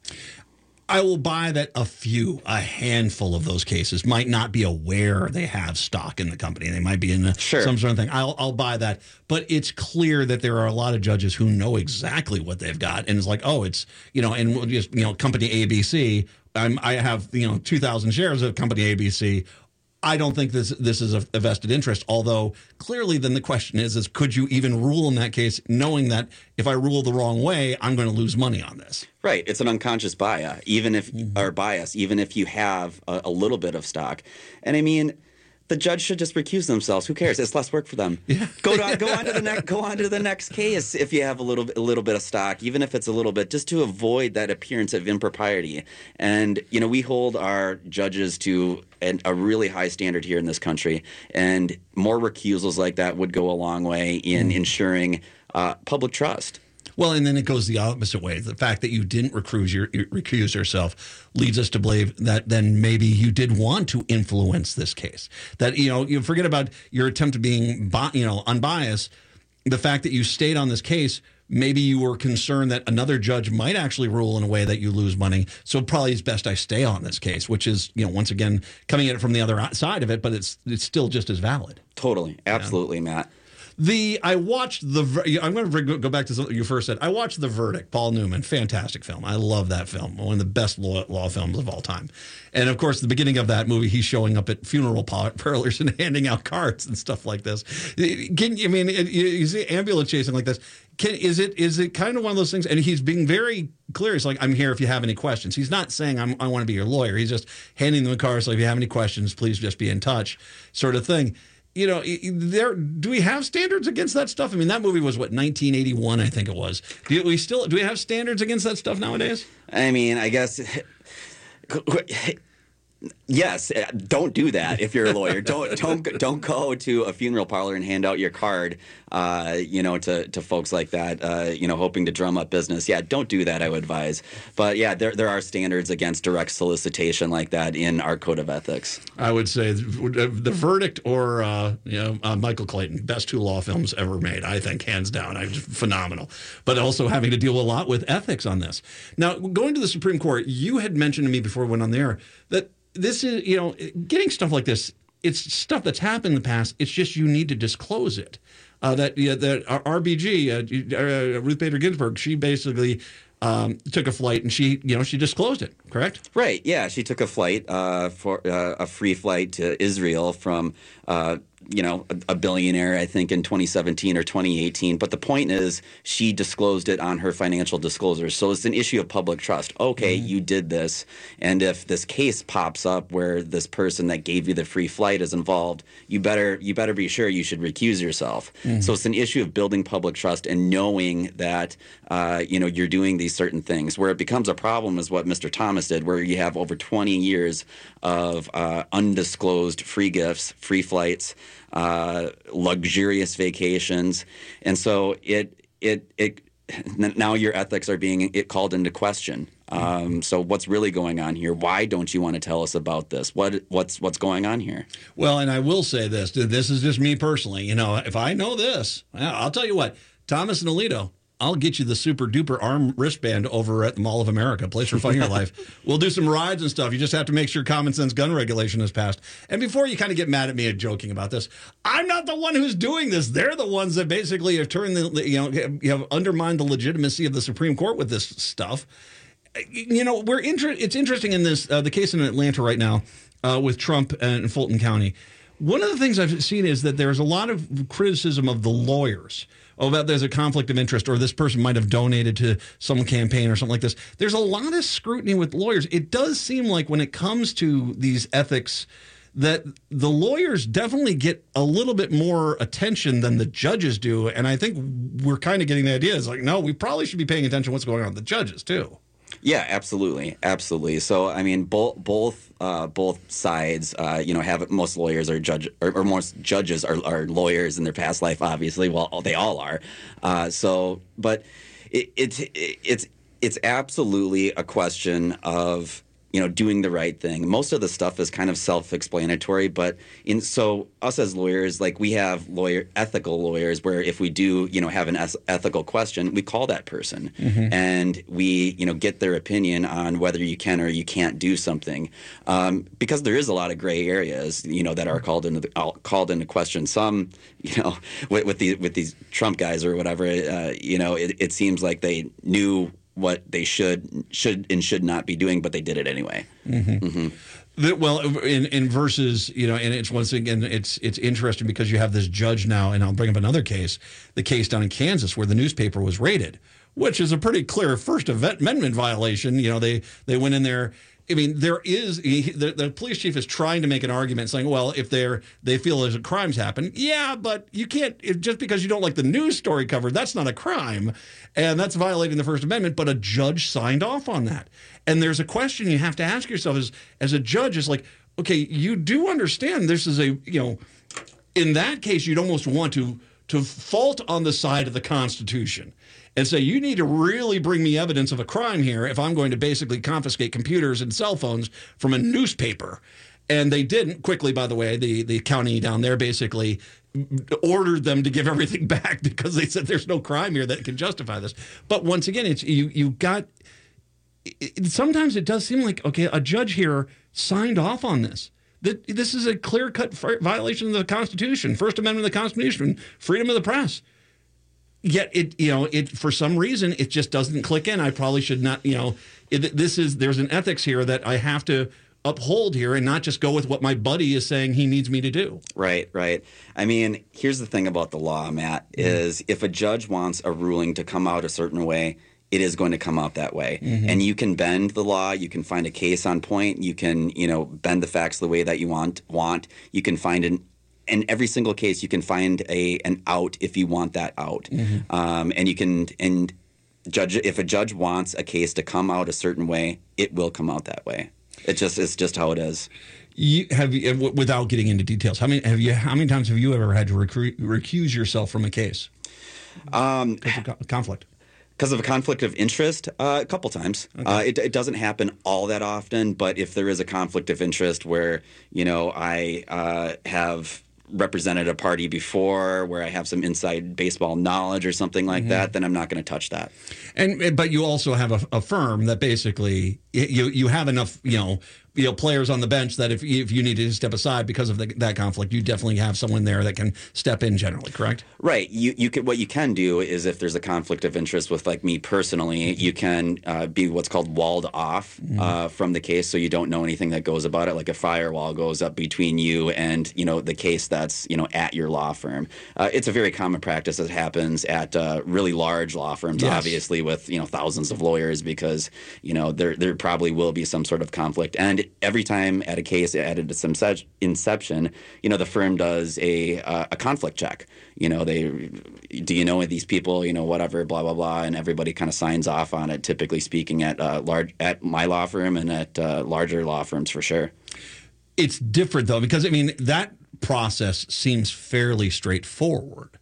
I will buy that a few, a handful of those cases might not be aware they have stock in the company. They might be in a, sure. some sort of thing. I'll, I'll buy that. But it's clear that there are a lot of judges who know exactly what they've got. And it's like, oh, it's, you know, and just, you know, company A B C, I'm, I have, you know, two thousand shares of company A B C. I don't think this this is a, a vested interest, although clearly then the question is, is could you even rule in that case knowing that if I rule the wrong way, I'm going to lose money on this? Right. It's an unconscious bias, even if mm-hmm. or bias, even if you have a, a little bit of stock. And I mean, the judge should just recuse themselves. Who cares? It's less work for them. Yeah. Go on, go on to the next, go on to the next case if you have a little, a little bit of stock, even if it's a little bit, just to avoid that appearance of impropriety. And you know, we hold our judges to an, a really high standard here in this country, and more recusals like that would go a long way in mm. ensuring uh, public trust. Well, and then it goes the opposite way. The fact that you didn't recuse, your, recuse yourself leads us to believe that then maybe you did want to influence this case. That, you know, you forget about your attempt at being, you know, unbiased. The fact that you stayed on this case, maybe you were concerned that another judge might actually rule in a way that you lose money. So probably it's best I stay on this case, which is, you know, once again, coming at it from the other side of it, but it's it's still just as valid. Totally. Absolutely, yeah. Matt. The I watched the I'm going to go back to something you first said. I watched The Verdict, Paul Newman, fantastic film. I love that film, one of the best law, law films of all time. And of course, the beginning of that movie, he's showing up at funeral parlors and handing out cards and stuff like this. Can I mean you see ambulance chasing like this? Can is it is it kind of one of those things? And he's being very clear. He's like, I'm here if you have any questions. He's not saying I'm, I want to be your lawyer. He's just handing them a card. So if you have any questions, please just be in touch, sort of thing. You know, there. Do we have standards against that stuff? I mean, that movie was what nineteen eighty-one, I think it was. Do we still do we have standards against that stuff nowadays? I mean, I guess. Yes, don't do that if you're a lawyer. Don't don't don't go to a funeral parlor and hand out your card, uh, you know, to, to folks like that, uh, you know, hoping to drum up business. Yeah, don't do that, I would advise. But yeah, there there are standards against direct solicitation like that in our code of ethics. I would say The, the Verdict or uh, you know uh, Michael Clayton, best two law films ever made. I think hands down, I just phenomenal. But also having to deal a lot with ethics on this. Now, going to the Supreme Court, you had mentioned to me before we went on the air that. This is, you know, getting stuff like this, it's stuff that's happened in the past. It's just you need to disclose it. Uh, that yeah, that R B G, uh, uh, Ruth Bader Ginsburg, she basically um, took a flight and she, you know, she disclosed it, correct? Right, yeah. She took a flight, uh, for uh, a free flight to Israel from, uh, you know, a, a billionaire, I think, in twenty seventeen or twenty eighteen. But the point is she disclosed it on her financial disclosures. So it's an issue of public trust. Okay, mm-hmm. you did this. And if this case pops up where this person that gave you the free flight is involved, you better you better be sure you should recuse yourself. Mm-hmm. So it's an issue of building public trust and knowing that, uh, you know, you're doing these certain things. Where it becomes a problem is what Mister Thomas did, where you have over twenty years of uh, undisclosed free gifts, free flights, uh, luxurious vacations, and so it it it now your ethics are being it called into question. Um, so what's really going on here? Why don't you want to tell us about this? What what's what's going on here? Well, and I will say this: this is just me personally. You know, if I know this, I'll tell you what, Thomas and Alito. I'll get you the super duper arm wristband over at the Mall of America, place for fun in your life. We'll do some rides and stuff. You just have to make sure common sense gun regulation is passed. And before you kind of get mad at me and joking about this, I'm not the one who's doing this. They're the ones that basically have turned the, you know, have undermined the legitimacy of the Supreme Court with this stuff. You know, we're inter- it's interesting in this, uh, the case in Atlanta right now uh, with Trump and Fulton County. one of the things I've seen is that there's a lot of criticism of the lawyers. Oh, about there's a conflict of interest, or this person might have donated to some campaign or something like this. There's a lot of scrutiny with lawyers. It does seem like when it comes to these ethics, that the lawyers definitely get a little bit more attention than the judges do. And I think we're kind of getting the idea. It's like, no, we probably should be paying attention to what's going on with the judges, too. Yeah, absolutely, absolutely. So, I mean, both both uh, both sides, uh, you know, have most lawyers are judge or, or most judges are, are lawyers in their past life. Obviously, well, they all are. Uh, so, but it, it's it, it's it's absolutely a question of, you know, doing the right thing. Most of the stuff is kind of self-explanatory, but in so us as lawyers, like we have lawyer ethical lawyers where if we do, you know, have an es- ethical question, we call that person mm-hmm. and we, you know, get their opinion on whether you can or you can't do something. Um, because there is a lot of gray areas, you know, that are called into the, uh, called into question. Some, you know, with, with the with these Trump guys or whatever, uh, you know, it, it seems like they knew what they should should and should not be doing, but they did it anyway. Mm-hmm. Mm-hmm. The, well, in, in versus, you know, and it's once again, it's it's interesting because you have this judge now, and I'll bring up another case, the case down in Kansas where the newspaper was raided, which is a pretty clear First Amendment violation. You know, they they went in there. I mean, there is he, the, the police chief is trying to make an argument saying, well, if they're they feel there's a crimes happen, yeah, but you can't if, just because you don't like the news story covered, that's not a crime, and that's violating the First Amendment. But a judge signed off on that, and there's a question you have to ask yourself as as a judge is like, okay, you do understand this is a you know, in that case you'd almost want to to fault on the side of the Constitution and say, you need to really bring me evidence of a crime here if I'm going to basically confiscate computers and cell phones from a newspaper. And they didn't. Quickly, by the way, the, the county down there basically ordered them to give everything back because they said there's no crime here that can justify this. But once again, it's you you got it, sometimes it does seem like, okay, a judge here signed off on this. That this is a clear-cut violation of the Constitution, First Amendment of the Constitution, freedom of the press. Yet it, you know, it for some reason it just doesn't click in. I probably should not, you know, it, this is there's an ethics here that I have to uphold here and not just go with what my buddy is saying he needs me to do. Right, right. I mean, here's the thing about the law, Matt, mm-hmm. is if a judge wants a ruling to come out a certain way, it is going to come out that way. Mm-hmm. And you can bend the law. You can find a case on point. You can, you know, bend the facts the way that you want. Want. You can find an in every single case, you can find a an out if you want that out. Mm-hmm. Um, and you can and judge if a judge wants a case to come out a certain way, it will come out that way. It just it's just how it is. You have you, without getting into details. How many have you? How many times have you ever had to recru- recuse yourself from a case? Um, conflict. Because of a conflict of interest, uh, a couple times. Okay. Uh, it, it doesn't happen all that often, but if there is a conflict of interest where, you know, I uh, have represented a party before, where I have some inside baseball knowledge or something like mm-hmm. that, then I'm not going to touch that. And but you also have a, a firm that basically you you have enough, you know, you know, players on the bench that if if you need to step aside because of the, that conflict, you definitely have someone there that can step in generally, correct? Right. You you can, what you can do is if there's a conflict of interest with like me personally, you can uh, be what's called walled off mm-hmm. uh, from the case, so you don't know anything that goes about it. Like a firewall goes up between you and you know the case that's you know at your law firm. Uh, it's a very common practice that happens at uh, really large law firms, yes. obviously with you know thousands of lawyers, because you know there there probably will be some sort of conflict. And every time at a case at its inception, you know, the firm does a uh, a conflict check. You know, they do you know these people, you know, whatever, blah blah blah, and everybody kind of signs off on it. Typically speaking, at uh, large at my law firm and at uh, larger law firms for sure. It's different though, because I mean that process seems fairly straightforward.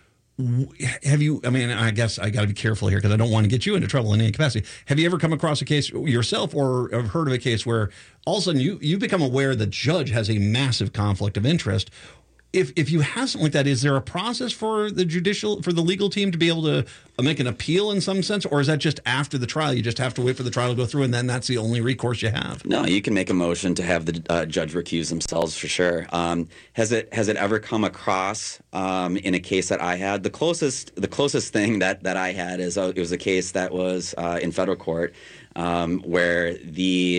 Have you, I mean, I guess I got to be careful here because I don't want to get you into trouble in any capacity. Have you ever come across a case yourself or have heard of a case where all of a sudden you, you become aware the judge has a massive conflict of interest? If if you have something like that, is there a process for the judicial, for the legal team to be able to make an appeal in some sense? Or is that just after the trial? You just have to wait for the trial to go through and then that's the only recourse you have? No, you can make a motion to have the uh, judge recuse themselves for sure. Um, has it has it ever come across um, in a case that I had? The closest the closest thing that, that I had is uh, it was a case that was uh, in federal court um, where the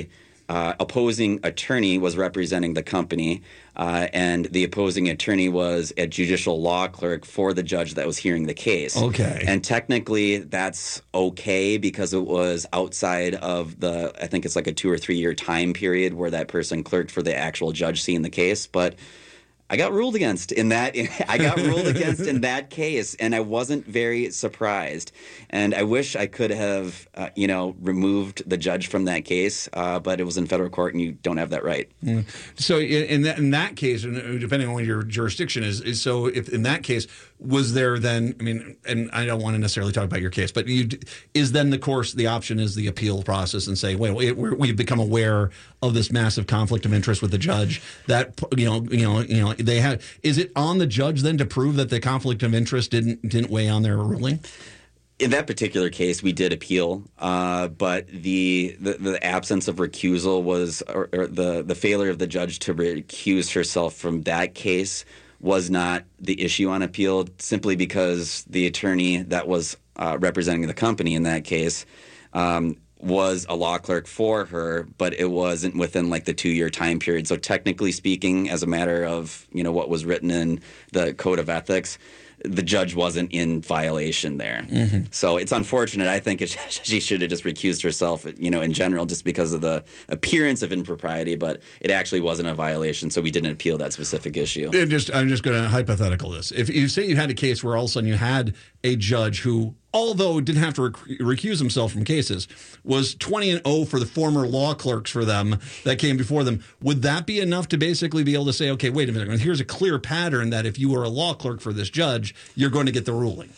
uh, opposing attorney was representing the company, uh, and the opposing attorney was a judicial law clerk for the judge that was hearing the case. Okay. And technically, that's okay because it was outside of the, I think it's like a two or three year time period where that person clerked for the actual judge seeing the case. But I got ruled against in that. I got ruled against in that case, and I wasn't very surprised. And I wish I could have, uh, you know, removed the judge from that case, uh, but it was in federal court, and you don't have that right. Mm. So in, in that in that case, and depending on what your jurisdiction is, is, so if in that case, was there then? I mean, and I don't want to necessarily talk about your case, but you, is then the course, the option is the appeal process, and say, wait, wait we're, we've become aware of this massive conflict of interest with the judge. That you know, you know, you know. They have. Is it on the judge then to prove that the conflict of interest didn't didn't weigh on their ruling? In that particular case, we did appeal, uh, but the, the the absence of recusal was, or, or the the failure of the judge to recuse herself from that case was not the issue on appeal. Simply because the attorney that was uh, representing the company in that case Um, was a law clerk for her, but it wasn't within like the two-year time period. So technically speaking, as a matter of, you know, what was written in the Code of Ethics, the judge wasn't in violation there. Mm-hmm. So it's unfortunate. I think it, she should have just recused herself, you know, in general, just because of the appearance of impropriety, but it actually wasn't a violation, so we didn't appeal that specific issue. And just, I'm just going to hypothetical this. If you say you had a case where all of a sudden you had a judge who, although didn't have to rec- recuse himself from cases, was twenty and oh for the former law clerks for them that came before them, would that be enough to basically be able to say, okay, wait a minute, here's a clear pattern that if you were a law clerk for this judge, you're going to get the ruling?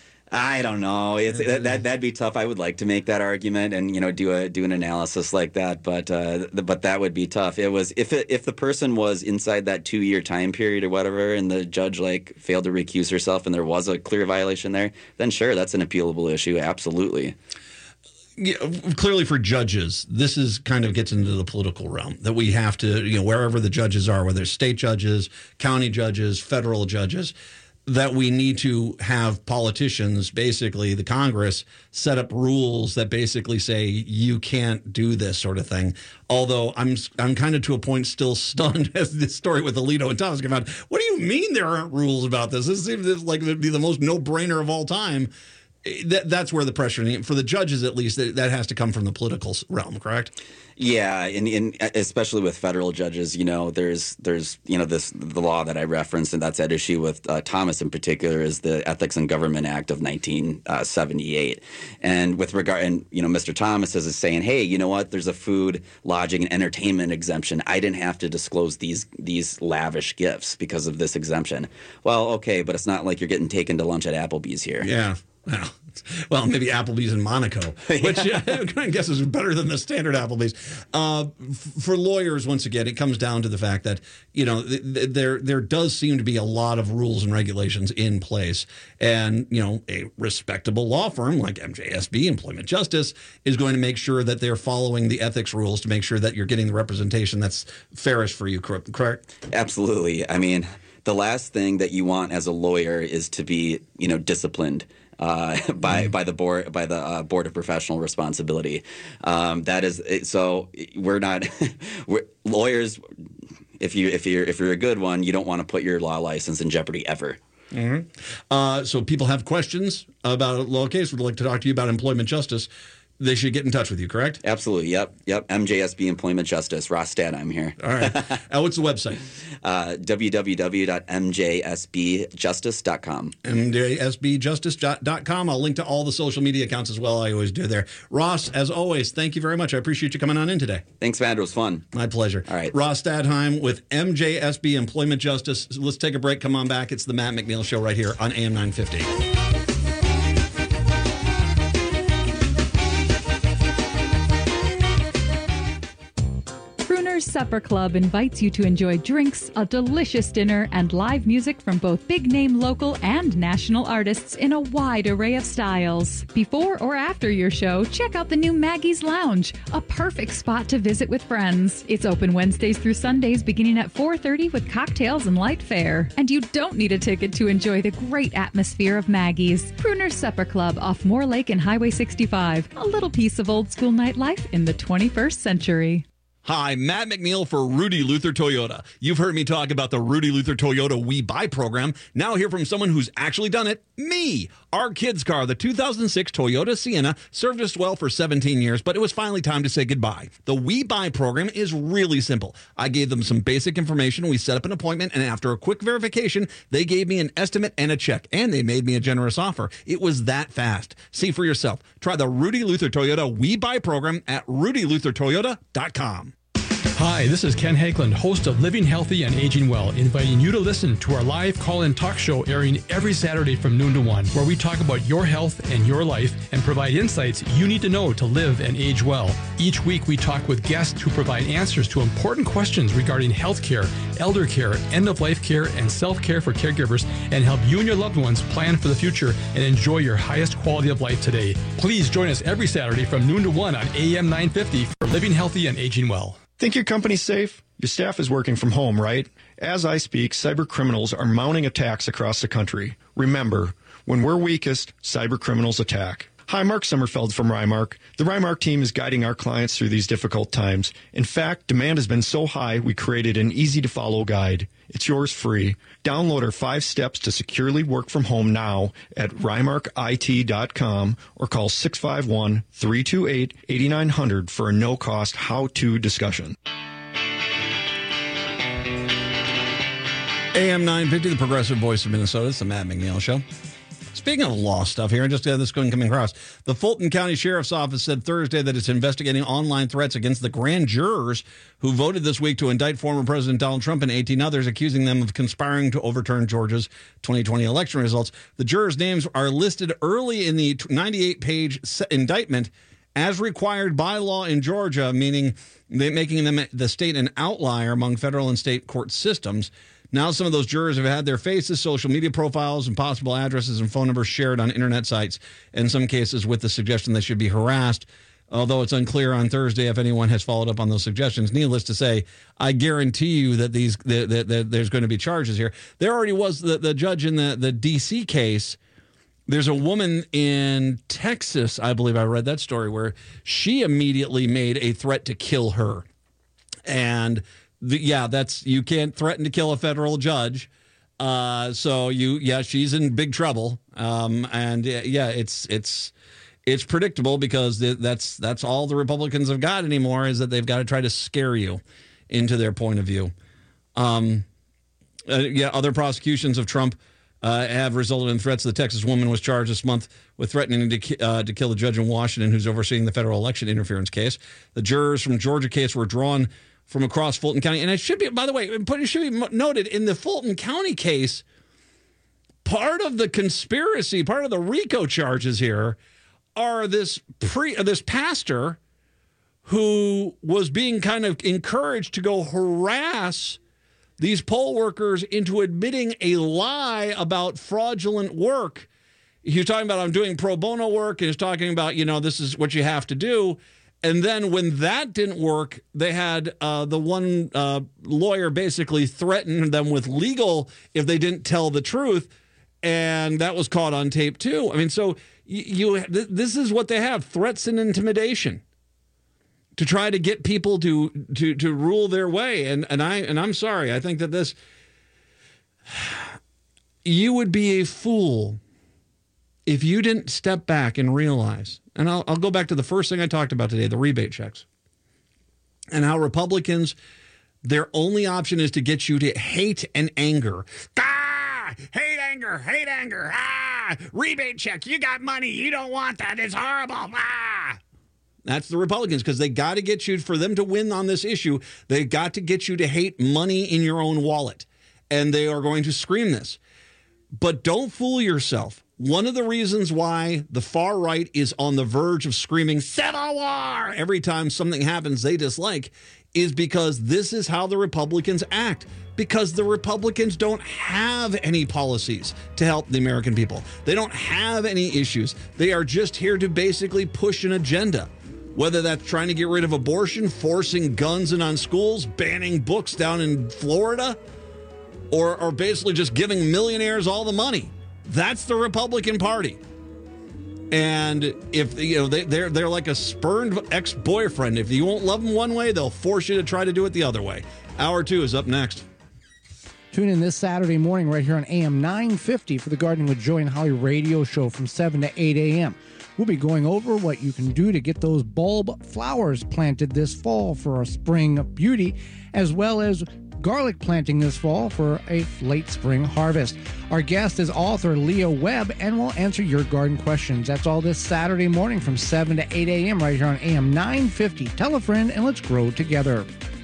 I don't know. It's that, that that'd be tough. I would like to make that argument and you know do a do an analysis like that, but uh, the, but that would be tough. It was if it, if the person was inside that two year time period or whatever, and the judge like failed to recuse herself, and there was a clear violation there, then sure, that's an appealable issue. Absolutely. Yeah, clearly for judges, this is kind of gets into the political realm that we have to, you know, wherever the judges are, whether it's state judges, county judges, federal judges, that we need to have politicians, basically the Congress, set up rules that basically say you can't do this sort of thing. Although I'm I'm kind of to a point still stunned as this story with Alito and Thomas came out. What do you mean there aren't rules about this? This seems like it would be the most no-brainer of all time. That, that's where the pressure, for the judges at least, that, that has to come from the political realm, correct? Yeah, and, and especially with federal judges, you know, there's there's you know this the law that I referenced, and that's at issue with uh, Thomas in particular, is the Ethics in Government Act of nineteen seventy-eight. And with regard, and you know, Mister Thomas is saying, hey, you know what? There's a food, lodging, and entertainment exemption. I didn't have to disclose these these lavish gifts because of this exemption. Well, okay, but it's not like you're getting taken to lunch at Applebee's here. Yeah. Well, maybe Applebee's in Monaco, which yeah. I guess is better than the standard Applebee's. Uh, f- for lawyers, once again, it comes down to the fact that, you know, th- th- there there does seem to be a lot of rules and regulations in place. And, you know, a respectable law firm like M J S B, Employment Justice, is going to make sure that they're following the ethics rules to make sure that you're getting the representation that's fairest for you, correct? Absolutely. I mean, the last thing that you want as a lawyer is to be, you know, disciplined. Uh, by by the board by the uh, Board of Professional Responsibility. Um, that is so we're not we're, lawyers. If you if you're if you're a good one, you don't want to put your law license in jeopardy ever. Mm-hmm. Uh, so people have questions about a law case, would like to talk to you about employment justice. They should get in touch with you, correct? Absolutely. Yep. Yep. M J S B Employment Justice. Ross Stad, I'm here. All right. uh, what's the website? Uh, w w w dot m j s b justice dot com. m j s b justice dot com. I'll link to all the social media accounts as well. I always do there. Ross, as always, thank you very much. I appreciate you coming on in today. Thanks, man. It was fun. My pleasure. All right. Ross Stadheim with M J S B Employment Justice. Let's take a break. Come on back. It's the Matt McNeil Show right here on A M nine fifty. Supper Club invites you to enjoy drinks, a delicious dinner, and live music from both big-name local and national artists in a wide array of styles. Before or after your show, check out the new Maggie's Lounge, a perfect spot to visit with friends. It's open Wednesdays through Sundays beginning at four thirty with cocktails and light fare. And you don't need a ticket to enjoy the great atmosphere of Maggie's. Pruner's Supper Club off Moore Lake and Highway sixty-five. A little piece of old school nightlife in the twenty-first century. Hi, Matt McNeil for Rudy Luther Toyota. You've heard me talk about the Rudy Luther Toyota We Buy program. Now hear from someone who's actually done it, me. Our kids' car, the two thousand six Toyota Sienna, served us well for seventeen years, but it was finally time to say goodbye. The We Buy program is really simple. I gave them some basic information, we set up an appointment, and after a quick verification, they gave me an estimate and a check, and they made me a generous offer. It was that fast. See for yourself. Try the Rudy Luther Toyota We Buy program at rudy luther toyota dot com. Hi, this is Ken Hageland, host of Living Healthy and Aging Well, inviting you to listen to our live call-in talk show airing every Saturday from noon to one, where we talk about your health and your life and provide insights you need to know to live and age well. Each week, we talk with guests who provide answers to important questions regarding health care, elder care, end-of-life care, and self-care for caregivers, and help you and your loved ones plan for the future and enjoy your highest quality of life today. Please join us every Saturday from noon to one on A M nine fifty for Living Healthy and Aging Well. Think your company's safe? Your staff is working from home, right? As I speak, cyber criminals are mounting attacks across the country. Remember, when we're weakest, cyber criminals attack. Hi, Mark Sommerfeld from Rymark. The Rymark team is guiding our clients through these difficult times. In fact, demand has been so high, we created an easy-to-follow guide. It's yours free. Download our five steps to securely work from home now at rymark I T dot com or call six five one, three two eight, eight nine zero zero for a no-cost how-to discussion. A M nine fifty, the progressive voice of Minnesota. It's the Matt McNeil Show. Speaking of law stuff here, just uh, this going coming across, the Fulton County Sheriff's Office said Thursday that it's investigating online threats against the grand jurors who voted this week to indict former President Donald Trump and eighteen others, accusing them of conspiring to overturn Georgia's twenty twenty election results. The jurors' names are listed early in the ninety-eight page indictment as required by law in Georgia, meaning they, making them the state an outlier among federal and state court systems. Now some of those jurors have had their faces, social media profiles, and possible addresses and phone numbers shared on internet sites, in some cases with the suggestion they should be harassed, although it's unclear on Thursday if anyone has followed up on those suggestions. Needless to say, I guarantee you that these that, that, that there's going to be charges here. There already was the, the judge in the, the D C case. There's a woman in Texas, I believe I read that story, where she immediately made a threat to kill her. And The, yeah, that's you can't threaten to kill a federal judge. Uh, so you, yeah, she's in big trouble. Um, and uh, yeah, it's it's it's predictable because th- that's that's all the Republicans have got anymore is that they've got to try to scare you into their point of view. Um, uh, yeah, other prosecutions of Trump uh, have resulted in threats. The Texas woman was charged this month with threatening to ki- uh, to kill a judge in Washington who's overseeing the federal election interference case. The jurors from Georgia case were drawn from across Fulton County. And it should be, by the way, it should be noted, in the Fulton County case, part of the conspiracy, part of the RICO charges here are this pre, this pastor who was being kind of encouraged to go harass these poll workers into admitting a lie about fraudulent work. He was talking about, I'm doing pro bono work, and he's talking about, you know, this is what you have to do. And then when that didn't work, they had uh, the one uh, lawyer basically threaten them with legal if they didn't tell the truth. And that was caught on tape, too. I mean, so you, you th- this is what they have, threats and intimidation to try to get people to to to rule their way. And and I and I'm sorry, I think that this you would be a fool if you didn't step back and realize, and I'll, I'll go back to the first thing I talked about today, the rebate checks, and how Republicans, their only option is to get you to hate and anger. Ah! Hate, anger, hate, anger. Ah! Rebate check. You got money. You don't want that. It's horrible. Ah! That's the Republicans, because they got to get you, for them to win on this issue, they got to get you to hate money in your own wallet. And they are going to scream this. But don't fool yourself. One of the reasons why the far right is on the verge of screaming Civil War every time something happens they dislike is because this is how the Republicans act. Because the Republicans don't have any policies to help the American people. They don't have any issues. They are just here to basically push an agenda. Whether that's trying to get rid of abortion, forcing guns in on schools, banning books down in Florida, or, or basically just giving millionaires all the money. That's the Republican Party. And if you know they, they're they're like a spurned ex-boyfriend. If you won't love them one way, they'll force you to try to do it the other way. Hour two is up next. Tune in this Saturday morning right here on A M nine fifty for the Gardening with Joy and Holly radio show from seven to eight a.m. We'll be going over what you can do to get those bulb flowers planted this fall for a spring beauty, as well as garlic planting this fall for a late spring harvest. Our guest is author Leah Webb, and we'll answer your garden questions. That's all this Saturday morning from seven to eight a.m. right here on A M nine fifty. Tell a friend and let's grow together.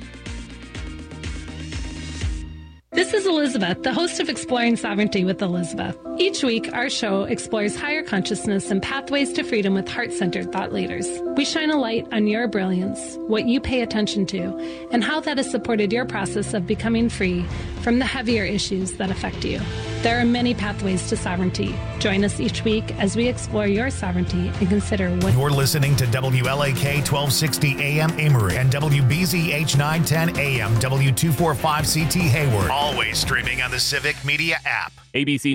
This is Elizabeth, the host of Exploring Sovereignty with Elizabeth. Each week, our show explores higher consciousness and pathways to freedom with heart-centered thought leaders. We shine a light on your brilliance, what you pay attention to, and how that has supported your process of becoming free from the heavier issues that affect you. There are many pathways to sovereignty. Join us each week as we explore your sovereignty and consider what... You're listening to W L A K twelve sixty A M Amory and W B Z H nine ten A M W two forty-five C T Hayward. Always streaming on the Civic Media app. A B C